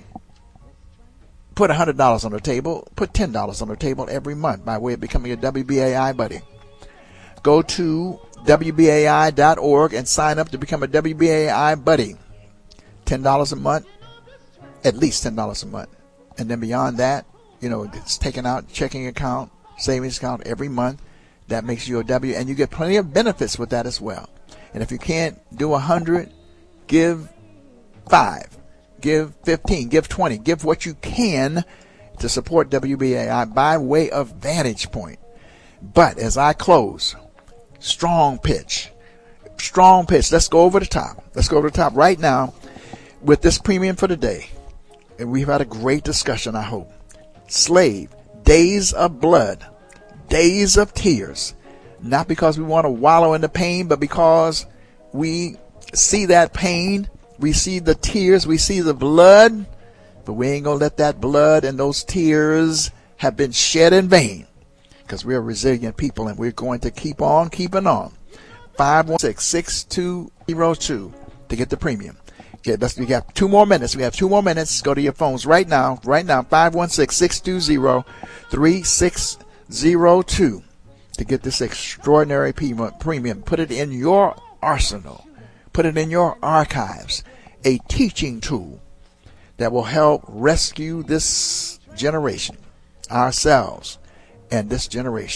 put one hundred dollars on the table, put ten dollars on the table every month by way of becoming a W B A I buddy. Go to W B A I dot org and sign up to become a W B A I buddy. ten dollars a month, at least ten dollars a month. And then beyond that, you know, it's taken out checking account, savings account every month. That makes you a W, and you get plenty of benefits with that as well. And if you can't do one hundred, give five, give fifteen, give twenty, give what you can to support W B A I by way of Vantage Point. But as I close, strong pitch, strong pitch. Let's go over the top. Let's go over the top right now with this premium for today. And we've had a great discussion, I hope. Slave, days of blood, days of tears. Not because we want to wallow in the pain, but because we see that pain, we see the tears, we see the blood, but we ain't going to let that blood and those tears have been shed in vain. Because we're resilient people and we're going to keep on keeping on. five one six, six two zero two to get the premium. Okay, let's, we got two more minutes. We have two more minutes. Go to your phones right now. Right now, five one six, six two zero, three six zero two to get this extraordinary premium. Put it in your arsenal. Put it in your archives. A teaching tool that will help rescue this generation, ourselves, and this generation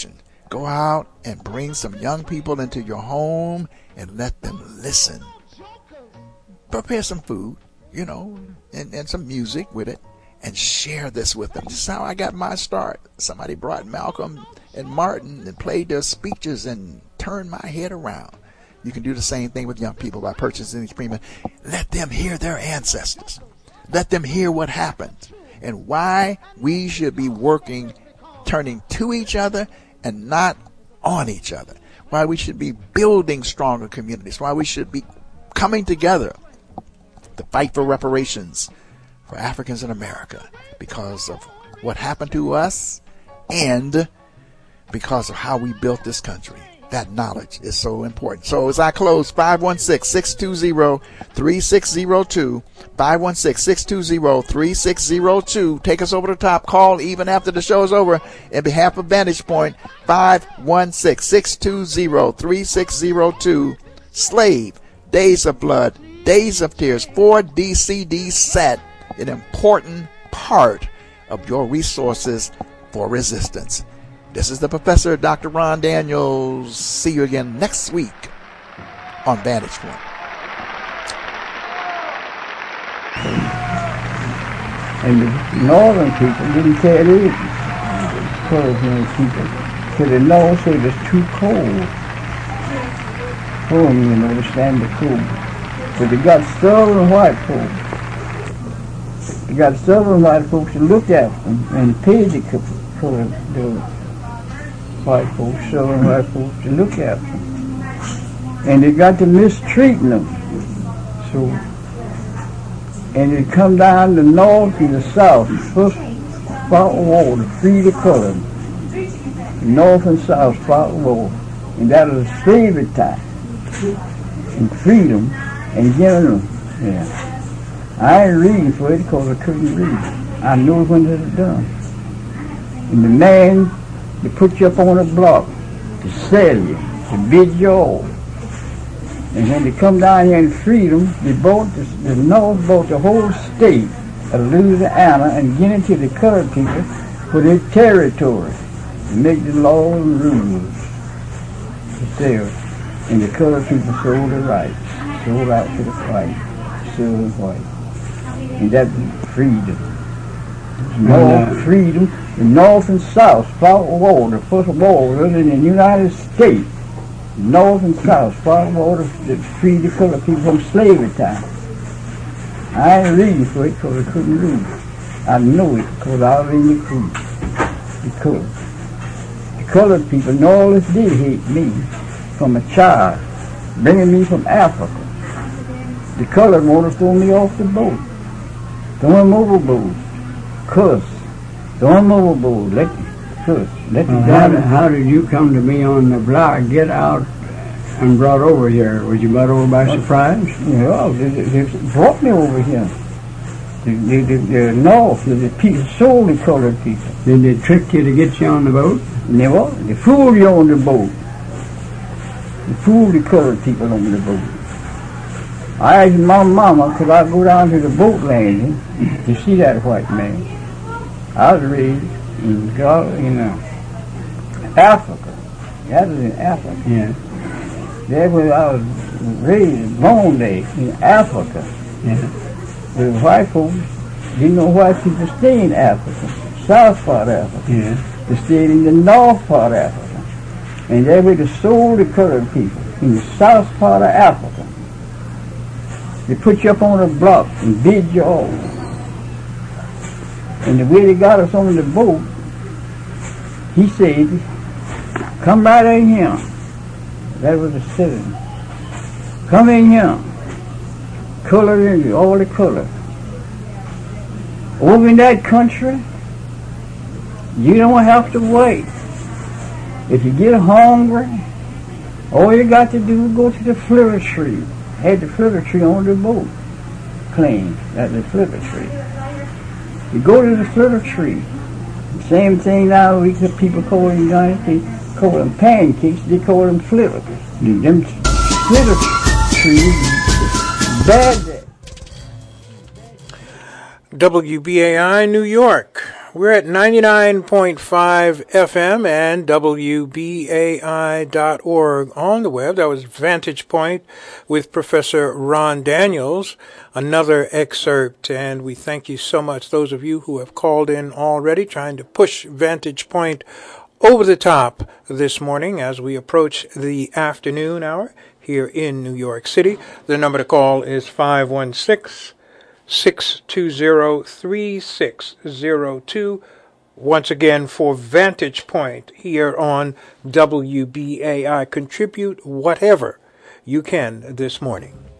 Go out and bring some young people into your home and let them listen. Prepare some food, you know, and, and some music with it, and share this with them. This is how I got my start. Somebody brought Malcolm and Martin and played their speeches and turned my head around. You can do the same thing with young people by purchasing these premiums. Let them hear their ancestors. Let them hear what happened and why we should be working, turning to each other and not on each other. Why we should be building stronger communities. Why we should be coming together to fight for reparations for Africans in America because of what happened to us and because of how we built this country. That knowledge is so important. So as I close, five one six, six two zero, three six zero two, five one six, six two zero, three six zero two. Take us over the top. Call even after the show is over. In behalf of Vantage Point, five one six, six two zero, three six zero two. Slave, Days of Blood, Days of Tears, four D C D set, an important part of your resources for resistance. This is the Professor, Doctor Ron Daniels. See you again next week on Vantage Point. And the northern people didn't care either. The southern people, because the north said it's too cold for them, you know, to stand the cold. But they got southern white folks. They got southern white folks to look at them and pay the color, the white folks, southern white folks to look at them. And they got to mistreating them. So, and they come down the north and the south. First fought war to free the color. The north and south fought war. And that was slavery time. And freedom and giving them. Yeah. I ain't reading for it because I couldn't read. I know when it was done. And the man, they put you up on a block to sell you, to bid you off. And when they come down here in freedom, they bought the, the North bought the whole state of Louisiana and get into the colored people for their territory to make the law and rules to sell. And the colored people sold the rights, sold out to the white, silver and white. And that freedom. North freedom. The North and South fought war. The first war was in the United States. North and South fought war to free the colored people from slavery time. I ain't reading for it because I couldn't read. I know it because I was in the creed. Because the colored people, New Orleans did hate me from a child, bringing me from Africa. The colored wanted to throw me off the boat, throw him overboard, cuss. Don't overboard. Let cuss. Let well, how, did, how did you come to be on the block, get out, and brought over here? Was you brought over by surprise? Yeah, they, they, they brought me over here. The, the, the, the North, the, the people, solely colored people. Did they trick you to get you on the boat? Never. They fooled you on the boat. They fooled the colored people on the boat. I asked my mama, could I go down to the boat landing to see that white man? I was raised in, in uh, Africa. That was in Africa. Yeah. There was I was raised, born there in Africa. Yeah. The white folks didn't know why people stay in Africa, south part of Africa. Yeah. They stayed in the north part of Africa. And they were the sold the colored people in the south part of Africa. They put you up on a block and bid you off. And the way they got us on the boat, he said, come right in here. That was the citizen. Come in here. Color in you, all the color. Over in that country, you don't have to wait. If you get hungry, all you got to do is go to the flitter tree. Had the flitter tree on the boat. Clean, that's the flitter tree. You go to the flitter tree. Same thing now, we people call in the United States, call them pancakes, they call them flitters. Them flitter trees, bad day. W B A I New York, We're at ninety-nine point five F M and W B A I dot org on the web. That was Vantage Point with Professor Ron Daniels, another excerpt, and we thank you so much, those of you who have called in already, trying to push Vantage Point over the top this morning as we approach the afternoon hour here in New York City. The number to call is five one six, six two zero, three six zero two. Once again, for Vantage Point here on W B A I. Contribute whatever you can this morning.